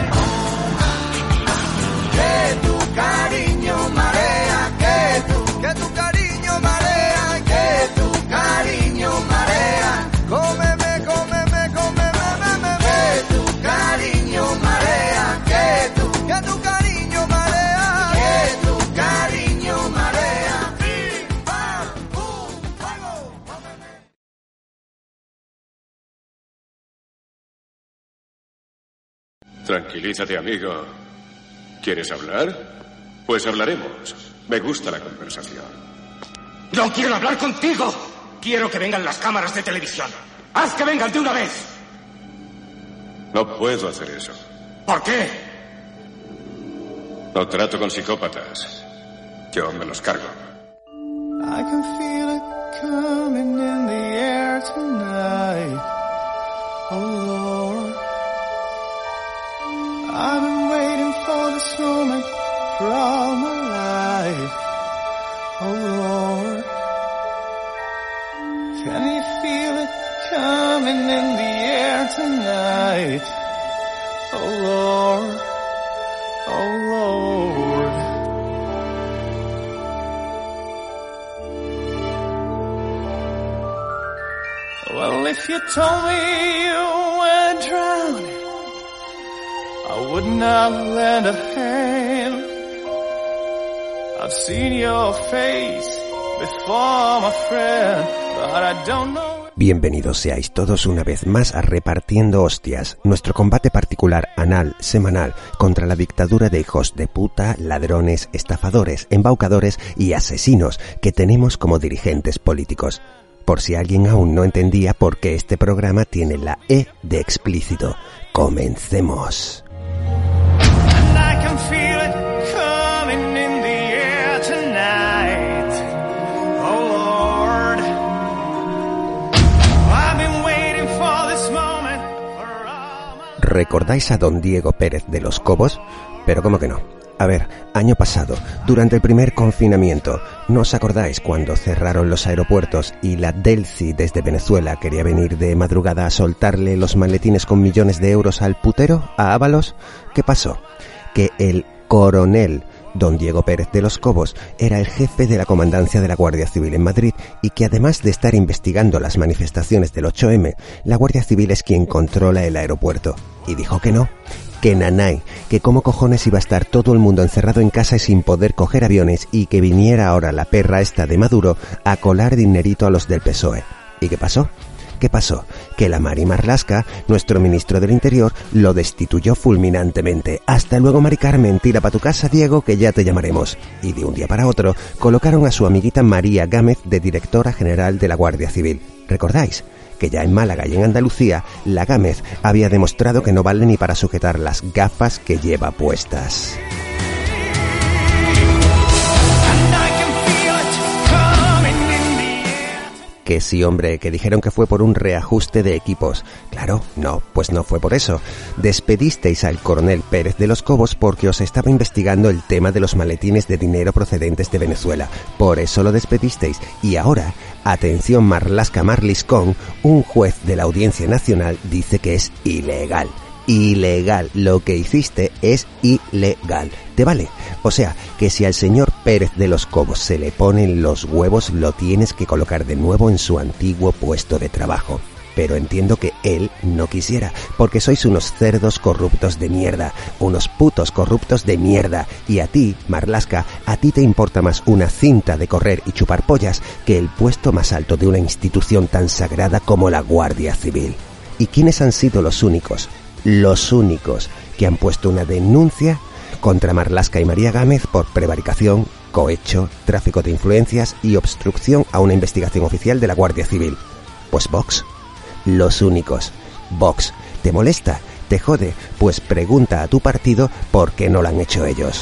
Que tu cariño marea, que tu, que tu cariño marea, que tu cariño marea. Cómeme, cómeme, cómeme, meme, que tu cariño marea, que tu, que tu cariño marea, que tu cariño marea. Pim, pam, pum, fuego, cómeme. Tranquilízate, amigo. ¿Quieres hablar? Pues hablaremos. Me gusta la conversación. ¡No quiero hablar contigo! Quiero que vengan las cámaras de televisión. ¡Haz que vengan de una vez! No puedo hacer eso. ¿Por qué? No trato con psicópatas. Yo me los cargo. I can feel it coming in the air tonight. Oh Lord, I've been waiting for this moment for all my life. Oh Lord, can you feel it coming in the air tonight? Oh Lord, oh Lord. Well, if you told me you were drowning, I would not lend a hand. I've seen your face before, my friend, but I don't know. Bienvenidos seáis todos una vez más a Repartiendo Hostias, nuestro combate particular anal, semanal, contra la dictadura de hijos de puta, ladrones, estafadores, embaucadores y asesinos que tenemos como dirigentes políticos. Por si alguien aún no entendía por qué este programa tiene la E de explícito. ¡Comencemos! ¿Recordáis a don Diego Pérez de los Cobos? Pero ¿cómo que no? A ver, año pasado, durante el primer confinamiento, ¿no os acordáis cuando cerraron los aeropuertos y la Delci desde Venezuela quería venir de madrugada a soltarle los maletines con millones de euros al putero, a Ábalos? ¿Qué pasó? Que el coronel don Diego Pérez de los Cobos era el jefe de la comandancia de la Guardia Civil en Madrid y que además de estar investigando las manifestaciones del ocho eme, la Guardia Civil es quien controla el aeropuerto. Y dijo que no, que nanay, que cómo cojones iba a estar todo el mundo encerrado en casa y sin poder coger aviones y que viniera ahora la perra esta de Maduro a colar dinerito a los del P S O E. ¿Y qué pasó? ¿Qué pasó? Que la Mari Marlaska, nuestro ministro del Interior, lo destituyó fulminantemente. Hasta luego, Mari Carmen, tira pa' tu casa, Diego, que ya te llamaremos. Y de un día para otro, colocaron a su amiguita María Gámez de directora general de la Guardia Civil. ¿Recordáis? Que ya en Málaga y en Andalucía, la Gámez había demostrado que no vale ni para sujetar las gafas que lleva puestas. Que sí, hombre, que dijeron que fue por un reajuste de equipos. Claro, no, pues no fue por eso. Despedisteis al coronel Pérez de los Cobos porque os estaba investigando el tema de los maletines de dinero procedentes de Venezuela. Por eso lo despedisteis. Y ahora, atención Marlaska Marliscón, un juez de la Audiencia Nacional dice que es ilegal. Ilegal, lo que hiciste es ilegal. ¿Te vale? O sea, que si al señor Pérez de los Cobos se le ponen los huevos, lo tienes que colocar de nuevo en su antiguo puesto de trabajo. Pero entiendo que él no quisiera, porque sois unos cerdos corruptos de mierda, unos putos corruptos de mierda. Y a ti, Marlaska, a ti te importa más una cinta de correr y chupar pollas que el puesto más alto de una institución tan sagrada como la Guardia Civil. ¿Y quiénes han sido los únicos? Los únicos que han puesto una denuncia contra Marlaska y María Gámez por prevaricación, cohecho, tráfico de influencias y obstrucción a una investigación oficial de la Guardia Civil. Pues Vox. Los únicos. Vox. ¿Te molesta? ¿Te jode? Pues pregunta a tu partido por qué no lo han hecho ellos.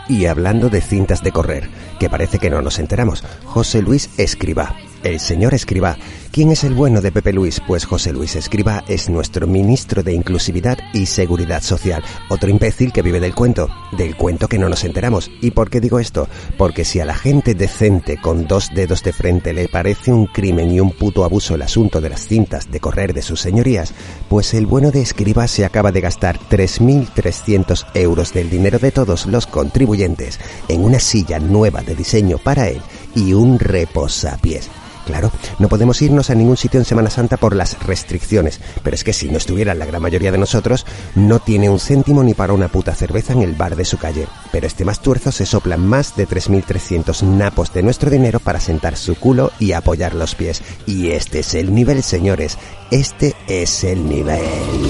Y hablando de cintas de correr, que parece que no nos enteramos, José Luis Escrivá. El señor Escrivá. ¿Quién es el bueno de Pepe Luis? Pues José Luis Escrivá es nuestro ministro de Inclusividad y Seguridad Social. Otro imbécil que vive del cuento. Del cuento que no nos enteramos. ¿Y por qué digo esto? Porque si a la gente decente con dos dedos de frente le parece un crimen y un puto abuso el asunto de las cintas de correr de sus señorías, pues el bueno de Escrivá se acaba de gastar tres mil trescientos euros del dinero de todos los contribuyentes en una silla nueva de diseño para él y un reposapiés. Claro, no podemos irnos a ningún sitio en Semana Santa por las restricciones, pero es que si no estuvieran la gran mayoría de nosotros, no tiene un céntimo ni para una puta cerveza en el bar de su calle. Pero este más tuerzo se sopla más de tres mil trescientos napos de nuestro dinero para sentar su culo y apoyar los pies. Y este es el nivel, señores, este es el nivel.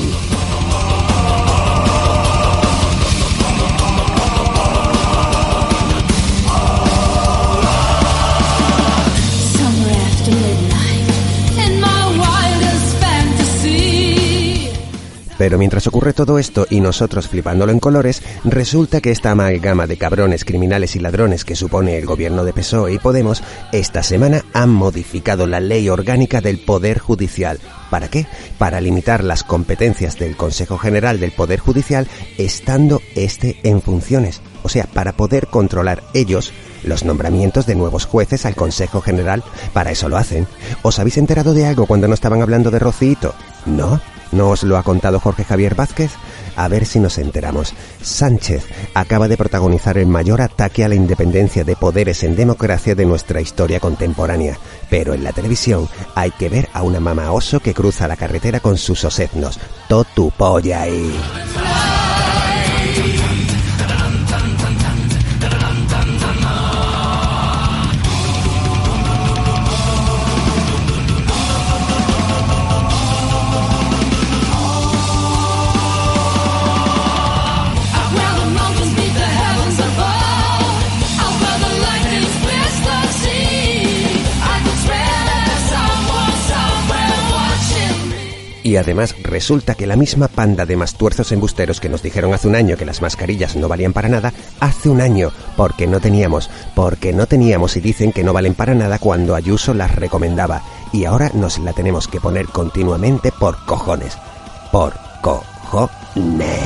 Pero mientras ocurre todo esto y nosotros flipándolo en colores, resulta que esta amalgama de cabrones, criminales y ladrones que supone el gobierno de P S O E y Podemos, esta semana han modificado la ley orgánica del Poder Judicial. ¿Para qué? Para limitar las competencias del Consejo General del Poder Judicial estando este en funciones. O sea, para poder controlar ellos los nombramientos de nuevos jueces al Consejo General. Para eso lo hacen. ¿Os habéis enterado de algo cuando no estaban hablando de Rocito? ¿No? ¿No os lo ha contado Jorge Javier Vázquez? A ver si nos enteramos. Sánchez acaba de protagonizar el mayor ataque a la independencia de poderes en democracia de nuestra historia contemporánea. Pero en la televisión hay que ver a una mamá oso que cruza la carretera con sus oseznos. ¡To tu polla ahí! Y además resulta que la misma panda de mastuerzos embusteros que nos dijeron hace un año que las mascarillas no valían para nada, hace un año, porque no teníamos, porque no teníamos y dicen que no valen para nada cuando Ayuso las recomendaba. Y ahora nos la tenemos que poner continuamente por cojones. Por cojones.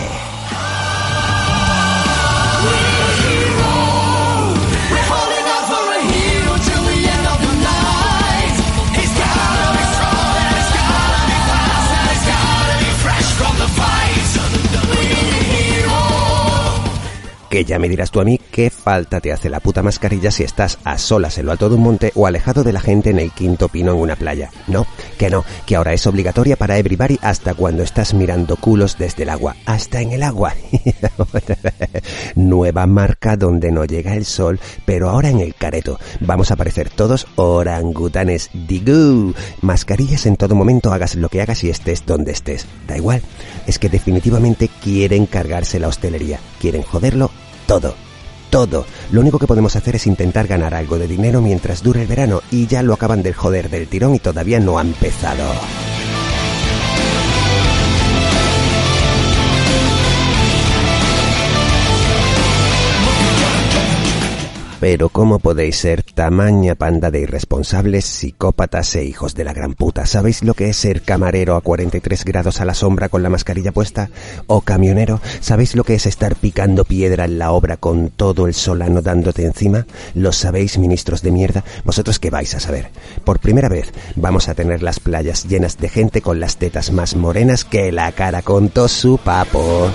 Que ya me dirás tú a mí qué falta te hace la puta mascarilla si estás a solas en lo alto de un monte o alejado de la gente en el quinto pino en una playa. No, que no, que ahora es obligatoria para everybody hasta cuando estás mirando culos desde el agua. Hasta en el agua. Nueva marca donde no llega el sol, pero ahora en el careto. Vamos a aparecer todos orangutanes. Digú. Mascarillas en todo momento, hagas lo que hagas y estés donde estés. Da igual. Es que definitivamente quieren cargarse la hostelería. Quieren joderlo todo. Todo. Lo único que podemos hacer es intentar ganar algo de dinero mientras dure el verano y ya lo acaban de joder del tirón y todavía no ha empezado. Pero ¿cómo podéis ser tamaña panda de irresponsables, psicópatas e hijos de la gran puta? ¿Sabéis lo que es ser camarero a cuarenta y tres grados a la sombra con la mascarilla puesta? ¿O camionero? ¿Sabéis lo que es estar picando piedra en la obra con todo el solano dándote encima? ¿Lo sabéis, ministros de mierda? ¿Vosotros qué vais a saber? Por primera vez vamos a tener las playas llenas de gente con las tetas más morenas que la cara con todo su papo.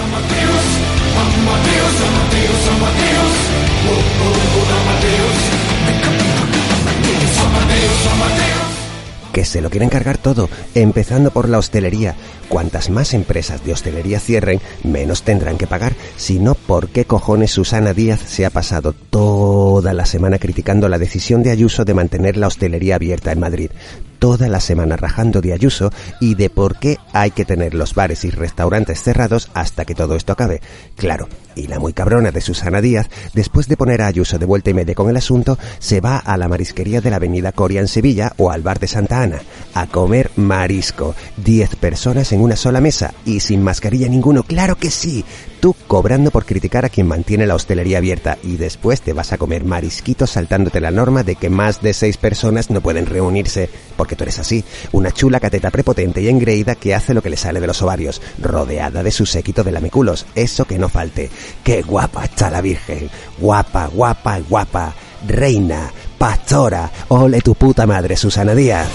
Que se lo quieren cargar todo, empezando por la hostelería. Cuantas más empresas de hostelería cierren, menos tendrán que pagar. Si no, ¿por qué cojones Susana Díaz se ha pasado toda la semana criticando la decisión de Ayuso de mantener la hostelería abierta en Madrid? toda la semana rajando de Ayuso y de por qué hay que tener los bares y restaurantes cerrados hasta que todo esto acabe. Claro, y la muy cabrona de Susana Díaz, después de poner a Ayuso de vuelta y media con el asunto, se va a la marisquería de la avenida Coria en Sevilla o al bar de Santa Ana a comer marisco. Diez personas en una sola mesa y sin mascarilla ninguno, claro que sí. Tú cobrando por criticar a quien mantiene la hostelería abierta y después te vas a comer marisquitos saltándote la norma de que más de seis personas no pueden reunirse, porque tú eres así, una chula cateta prepotente y engreída que hace lo que le sale de los ovarios, rodeada de su séquito de lameculos, eso que no falte. ¡Qué guapa está la Virgen! Guapa, guapa, guapa, reina, pastora, ole tu puta madre, Susana Díaz.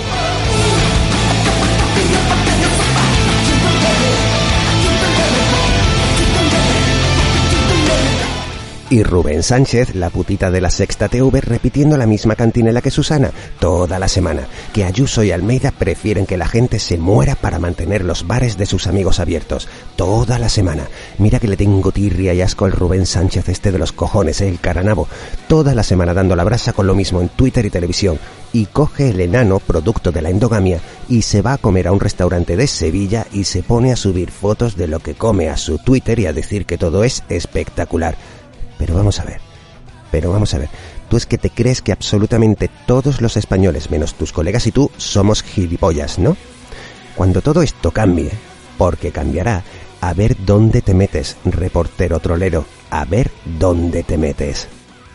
Y Rubén Sánchez, la putita de la Sexta T V, repitiendo la misma cantinela que Susana toda la semana, que Ayuso y Almeida prefieren que la gente se muera para mantener los bares de sus amigos abiertos, toda la semana. Mira que le tengo tirria y asco al Rubén Sánchez este de los cojones, el caranabo, toda la semana dando la brasa con lo mismo en Twitter y televisión, y coge el enano, producto de la endogamia, y se va a comer a un restaurante de Sevilla y se pone a subir fotos de lo que come a su Twitter y a decir que todo es espectacular. Pero vamos a ver, pero vamos a ver, tú es que te crees que absolutamente todos los españoles, menos tus colegas y tú, somos gilipollas, ¿no? Cuando todo esto cambie, porque cambiará, a ver dónde te metes, reportero trolero, a ver dónde te metes.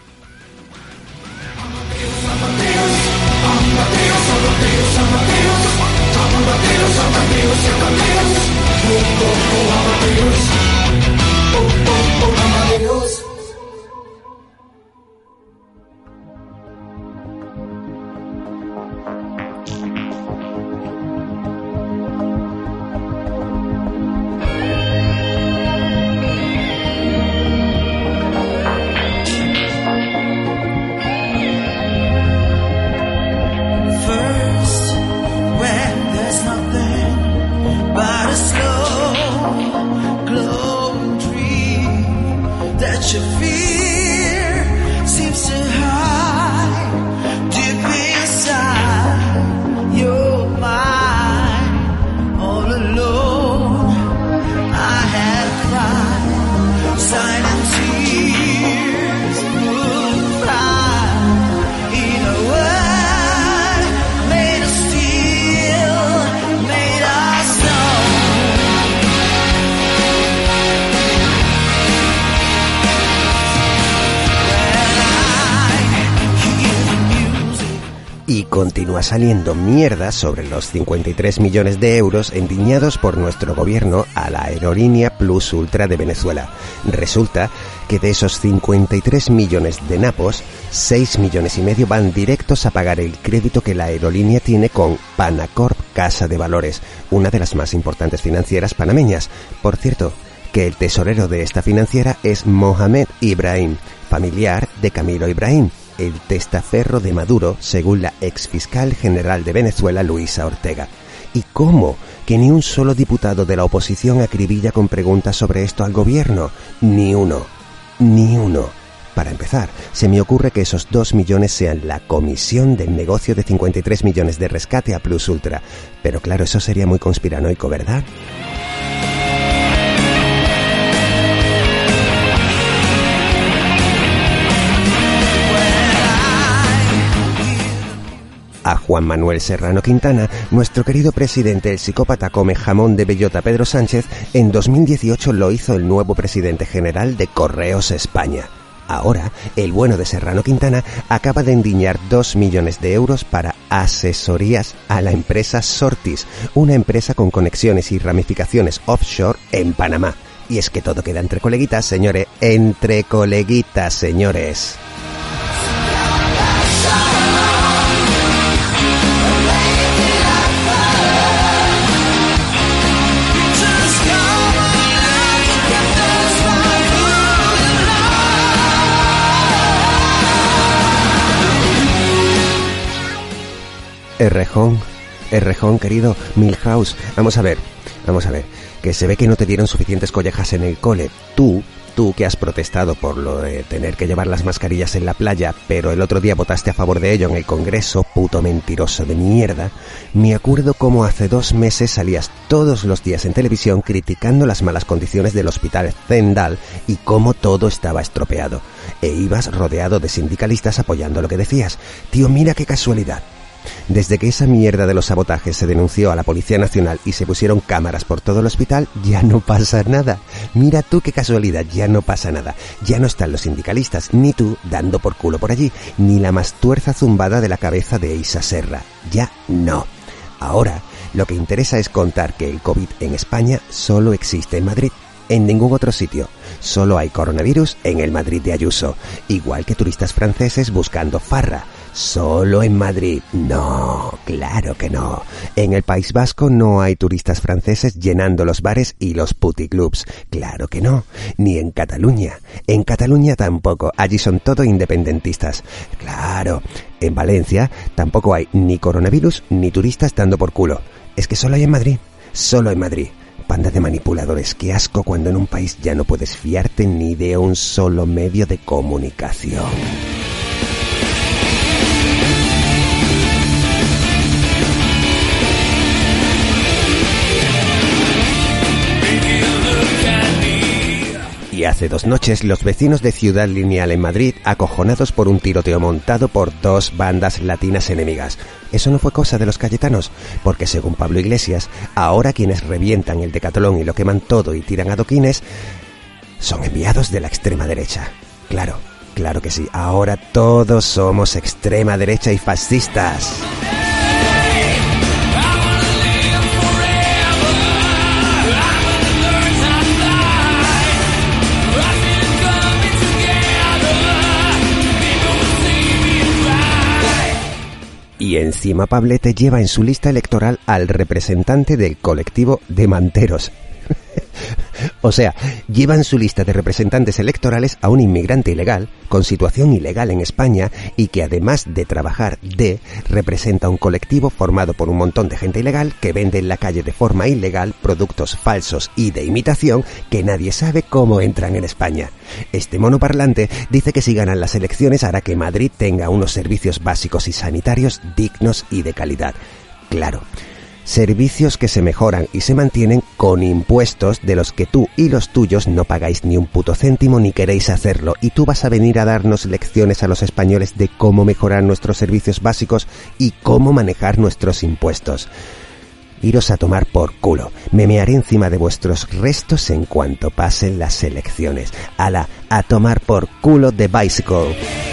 Continúa saliendo mierda sobre los cincuenta y tres millones de euros endiñados por nuestro gobierno a la aerolínea Plus Ultra de Venezuela. Resulta que de esos cincuenta y tres millones de napos, seis millones y medio van directos a pagar el crédito que la aerolínea tiene con Panacorp Casa de Valores, una de las más importantes financieras panameñas. Por cierto, que el tesorero de esta financiera es Mohamed Ibrahim, familiar de Camilo Ibrahim, el testaferro de Maduro, según la exfiscal general de Venezuela, Luisa Ortega. ¿Y cómo? Que ni un solo diputado de la oposición acribilla con preguntas sobre esto al gobierno. Ni uno. Ni uno. Para empezar, se me ocurre que esos dos millones sean la comisión del negocio de cincuenta y tres millones de rescate a Plus Ultra. Pero claro, eso sería muy conspiranoico, ¿verdad? A Juan Manuel Serrano Quintana, nuestro querido presidente, el psicópata come jamón de bellota Pedro Sánchez, en dos mil dieciocho lo hizo el nuevo presidente general de Correos España. Ahora, el bueno de Serrano Quintana acaba de endiñar dos millones de euros para asesorías a la empresa Sortis, una empresa con conexiones y ramificaciones offshore en Panamá. Y es que todo queda entre coleguitas, señores, entre coleguitas, señores. Errejón, Errejón, querido, Milhouse, vamos a ver, vamos a ver, que se ve que no te dieron suficientes collejas en el cole. Tú, tú que has protestado por lo de tener que llevar las mascarillas en la playa, pero el otro día votaste a favor de ello en el Congreso, puto mentiroso de mierda, me acuerdo cómo hace dos meses salías todos los días en televisión criticando las malas condiciones del hospital Zendal y cómo todo estaba estropeado. E ibas rodeado de sindicalistas apoyando lo que decías. Tío, mira qué casualidad. Desde que esa mierda de los sabotajes se denunció a la Policía Nacional y se pusieron cámaras por todo el hospital, ya no pasa nada. Mira tú qué casualidad, ya no pasa nada. Ya no están los sindicalistas, ni tú dando por culo por allí, ni la más tuerza zumbada de la cabeza de Isa Serra. Ya no. Ahora, lo que interesa es contar que el COVID en España solo existe en Madrid. En ningún otro sitio. Solo hay coronavirus en el Madrid de Ayuso. Igual que turistas franceses buscando farra. Solo en Madrid. No, claro que no. En el País Vasco no hay turistas franceses llenando los bares y los puticlubs. Claro que no. Ni en Cataluña. En Cataluña tampoco. Allí son todo independentistas. Claro. En Valencia tampoco hay ni coronavirus ni turistas dando por culo. Es que solo hay en Madrid. Solo en Madrid. Panda de manipuladores, qué asco cuando en un país ya no puedes fiarte ni de un solo medio de comunicación. Y hace dos noches los vecinos de Ciudad Lineal en Madrid acojonados por un tiroteo montado por dos bandas latinas enemigas. Eso no fue cosa de los cayetanos, porque según Pablo Iglesias, ahora quienes revientan el Decatlón y lo queman todo y tiran adoquines son enviados de la extrema derecha. Claro, claro que sí, ahora todos somos extrema derecha y fascistas. Y encima Pablete lleva en su lista electoral al representante del colectivo de manteros. O sea, lleva en su lista de representantes electorales a un inmigrante ilegal, con situación ilegal en España, y que además de trabajar de, representa un colectivo formado por un montón de gente ilegal que vende en la calle de forma ilegal productos falsos y de imitación que nadie sabe cómo entran en España. Este monoparlante dice que si ganan las elecciones hará que Madrid tenga unos servicios básicos y sanitarios dignos y de calidad. Claro. Servicios que se mejoran y se mantienen con impuestos de los que tú y los tuyos no pagáis ni un puto céntimo ni queréis hacerlo, y tú vas a venir a darnos lecciones a los españoles de cómo mejorar nuestros servicios básicos y cómo manejar nuestros impuestos. Iros a tomar por culo. Me mearé encima de vuestros restos en cuanto pasen las elecciones. Ala, a tomar por culo de Bicycle.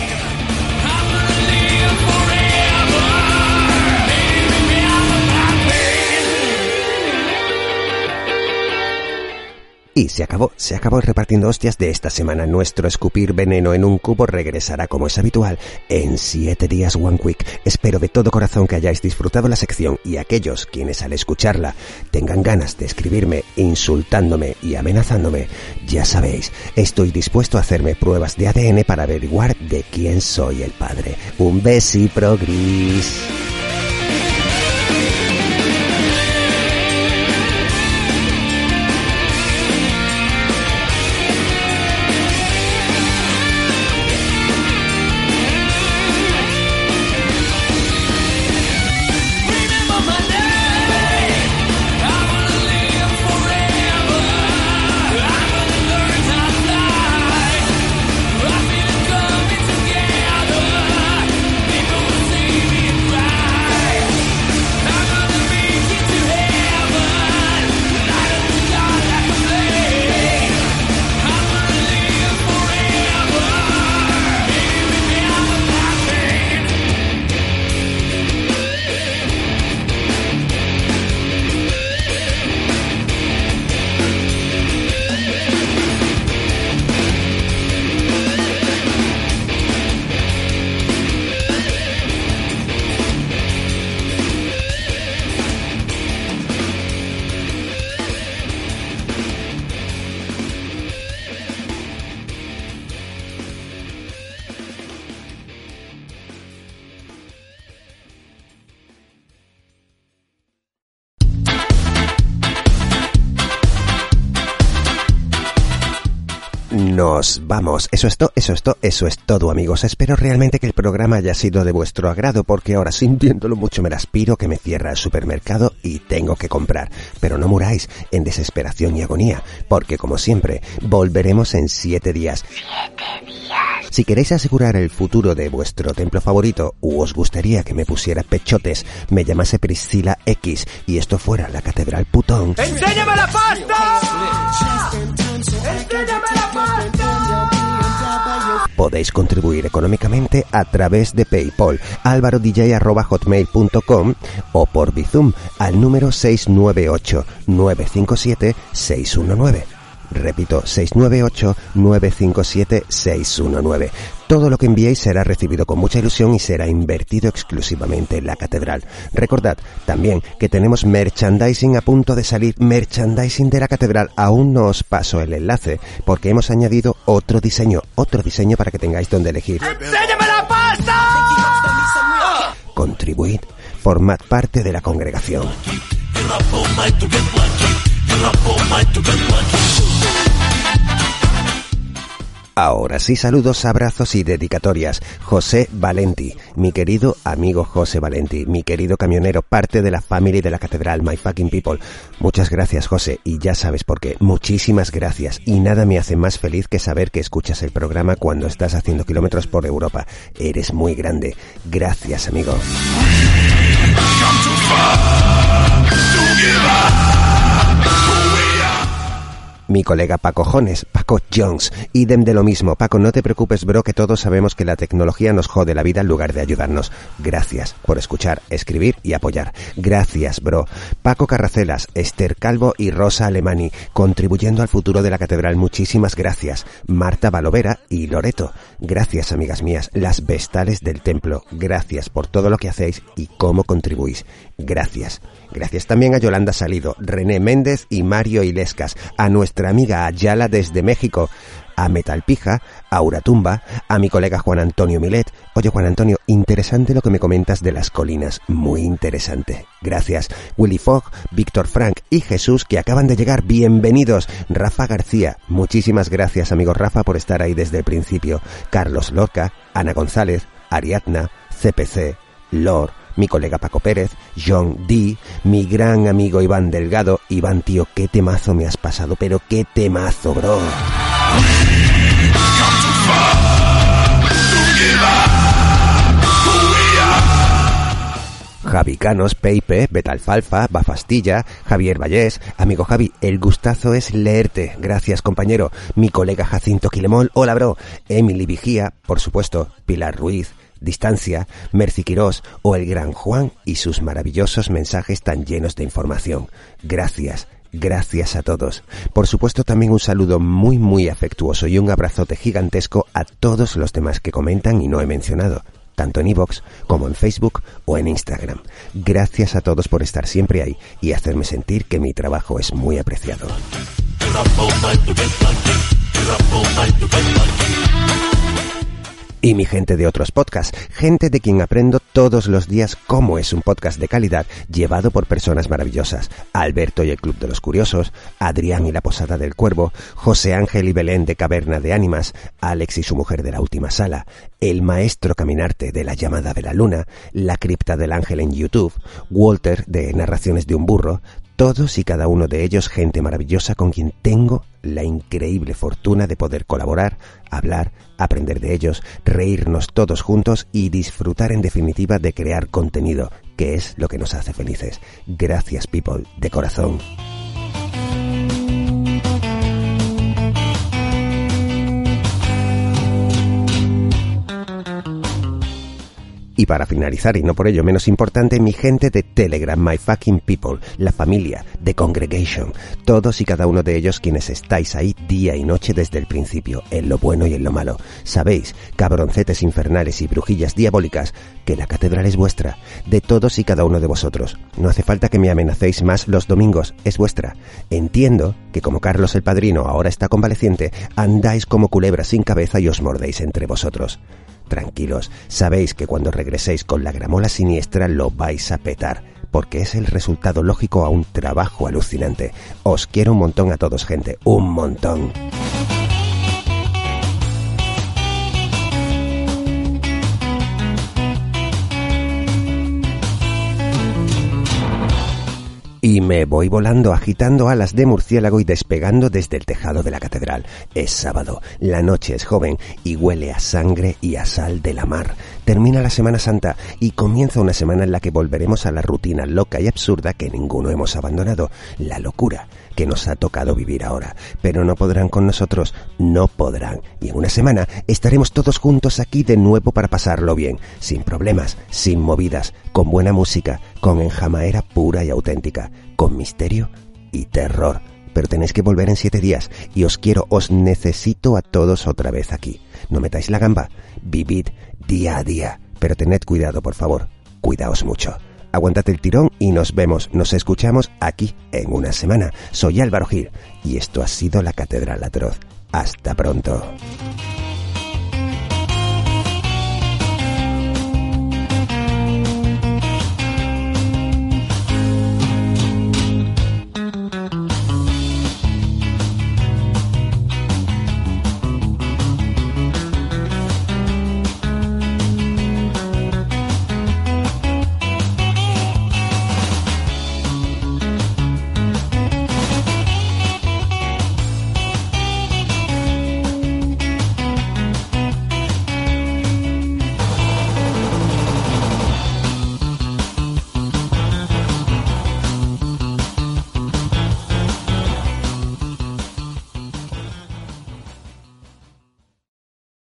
Y se acabó, se acabó el repartiendo hostias de esta semana. Nuestro escupir veneno en un cubo regresará como es habitual en siete días One Week. Espero de todo corazón que hayáis disfrutado la sección y aquellos quienes al escucharla tengan ganas de escribirme insultándome y amenazándome, ya sabéis, estoy dispuesto a hacerme pruebas de A D N para averiguar de quién soy el padre. Un besi progris. Right. nos vamos. Eso es todo, eso es todo, eso es todo, amigos. Espero realmente que el programa haya sido de vuestro agrado, porque ahora, sintiéndolo mucho, me las piro que me cierra el supermercado y tengo que comprar. Pero no muráis en desesperación y agonía, porque como siempre, volveremos en siete días. Siete días. Si queréis asegurar el futuro de vuestro templo favorito, u os gustaría que me pusiera pechotes, me llamase Priscila X y esto fuera la Catedral Putón. ¡Enséñame la pasta! ¡Enséñame la pasta! Podéis contribuir económicamente a través de PayPal, alvaro d j arroba hotmail punto com o por Bizum al número seis nueve ocho, nueve cinco siete, seis uno nueve. Repito, seis nueve ocho, nueve cinco siete, seis uno nueve. Todo lo que enviéis será recibido con mucha ilusión y será invertido exclusivamente en la catedral. Recordad también que tenemos merchandising a punto de salir, merchandising de la catedral. Aún no os paso el enlace porque hemos añadido otro diseño, otro diseño para que tengáis donde elegir. ¡Enséñame la pasta! Contribuid, formad parte de la congregación. Ahora sí, saludos, abrazos y dedicatorias. José Valenti, mi querido amigo José Valenti, mi querido camionero, parte de la family de la catedral, My Fucking People. Muchas gracias, José, y ya sabes por qué. Muchísimas gracias, y nada me hace más feliz que saber que escuchas el programa cuando estás haciendo kilómetros por Europa. Eres muy grande. Gracias, amigo. Mi colega Paco Jones, Paco Jones, idem de lo mismo. Paco, no te preocupes, bro, que todos sabemos que la tecnología nos jode la vida en lugar de ayudarnos. Gracias por escuchar, escribir y apoyar. Gracias, bro. Paco Carracelas, Esther Calvo y Rosa Alemani, contribuyendo al futuro de la catedral. Muchísimas gracias. Marta Balovera y Loreto. Gracias, amigas mías, las vestales del templo. Gracias por todo lo que hacéis y cómo contribuís. Gracias. Gracias también a Yolanda Salido, René Méndez y Mario Ilescas, a nuestra amiga Ayala desde México, a Metalpija, a Uratumba, a mi colega Juan Antonio Milet. Oye, Juan Antonio, interesante lo que me comentas de las colinas, muy interesante. Gracias. Willy Fogg, Víctor Frank y Jesús, que acaban de llegar, bienvenidos. Rafa García, muchísimas gracias, amigo Rafa, por estar ahí desde el principio. Carlos Lorca, Ana González, Ariadna, C P C, Lor, mi colega Paco Pérez, John D, mi gran amigo Iván Delgado. Iván, tío, qué temazo me has pasado, pero qué temazo, bro. Javi Canos, Peipe, Betalfalfa, Bafastilla, Javier Vallés. Amigo Javi, el gustazo es leerte. Gracias, compañero. Mi colega Jacinto Quilemol, hola, bro. Emily Vigía, por supuesto, Pilar Ruiz, Distancia, Mercy Quirós o el gran Juan y sus maravillosos mensajes tan llenos de información. Gracias, gracias a todos. Por supuesto, también un saludo muy muy afectuoso y un abrazote gigantesco a todos los demás que comentan y no he mencionado, tanto en iVoox como en Facebook o en Instagram. Gracias a todos por estar siempre ahí y hacerme sentir que mi trabajo es muy apreciado. Y mi gente de otros podcasts, gente de quien aprendo todos los días cómo es un podcast de calidad llevado por personas maravillosas. Alberto y el Club de los Curiosos, Adrián y la Posada del Cuervo, José Ángel y Belén de Caverna de Ánimas, Alex y su mujer de la Última Sala, el maestro caminarte de La Llamada de la Luna, La Cripta del Ángel en YouTube, Walter de Narraciones de un Burro. Todos y cada uno de ellos gente maravillosa con quien tengo la increíble fortuna de poder colaborar, hablar, aprender de ellos, reírnos todos juntos y disfrutar en definitiva de crear contenido, que es lo que nos hace felices. Gracias, people, de corazón. Y para finalizar, y no por ello menos importante, mi gente de Telegram, My Fucking People, la familia, The Congregation, todos y cada uno de ellos quienes estáis ahí día y noche desde el principio, en lo bueno y en lo malo. Sabéis, cabroncetes infernales y brujillas diabólicas, que la catedral es vuestra, de todos y cada uno de vosotros. No hace falta que me amenacéis más los domingos, es vuestra. Entiendo que como Carlos el Padrino ahora está convaleciente, andáis como culebras sin cabeza y os mordéis entre vosotros. Tranquilos, sabéis que cuando regreséis con la gramola siniestra lo vais a petar, porque es el resultado lógico a un trabajo alucinante. Os quiero un montón a todos, gente, un montón. Y me voy volando, agitando alas de murciélago y despegando desde el tejado de la catedral. Es sábado, la noche es joven y huele a sangre y a sal de la mar. Termina la Semana Santa y comienza una semana en la que volveremos a la rutina loca y absurda que ninguno hemos abandonado, la locura que nos ha tocado vivir ahora. Pero no podrán con nosotros, no podrán. Y en una semana estaremos todos juntos aquí de nuevo para pasarlo bien, sin problemas, sin movidas, con buena música, con enjamaera pura y auténtica, con misterio y terror. Pero tenéis que volver en siete días y os quiero, os necesito a todos otra vez aquí. No metáis la gamba, vivid día a día, pero tened cuidado, por favor, cuidaos mucho. Aguántate el tirón y nos vemos, nos escuchamos aquí en una semana. Soy Álvaro Gil y esto ha sido La Catedral Atroz. Hasta pronto.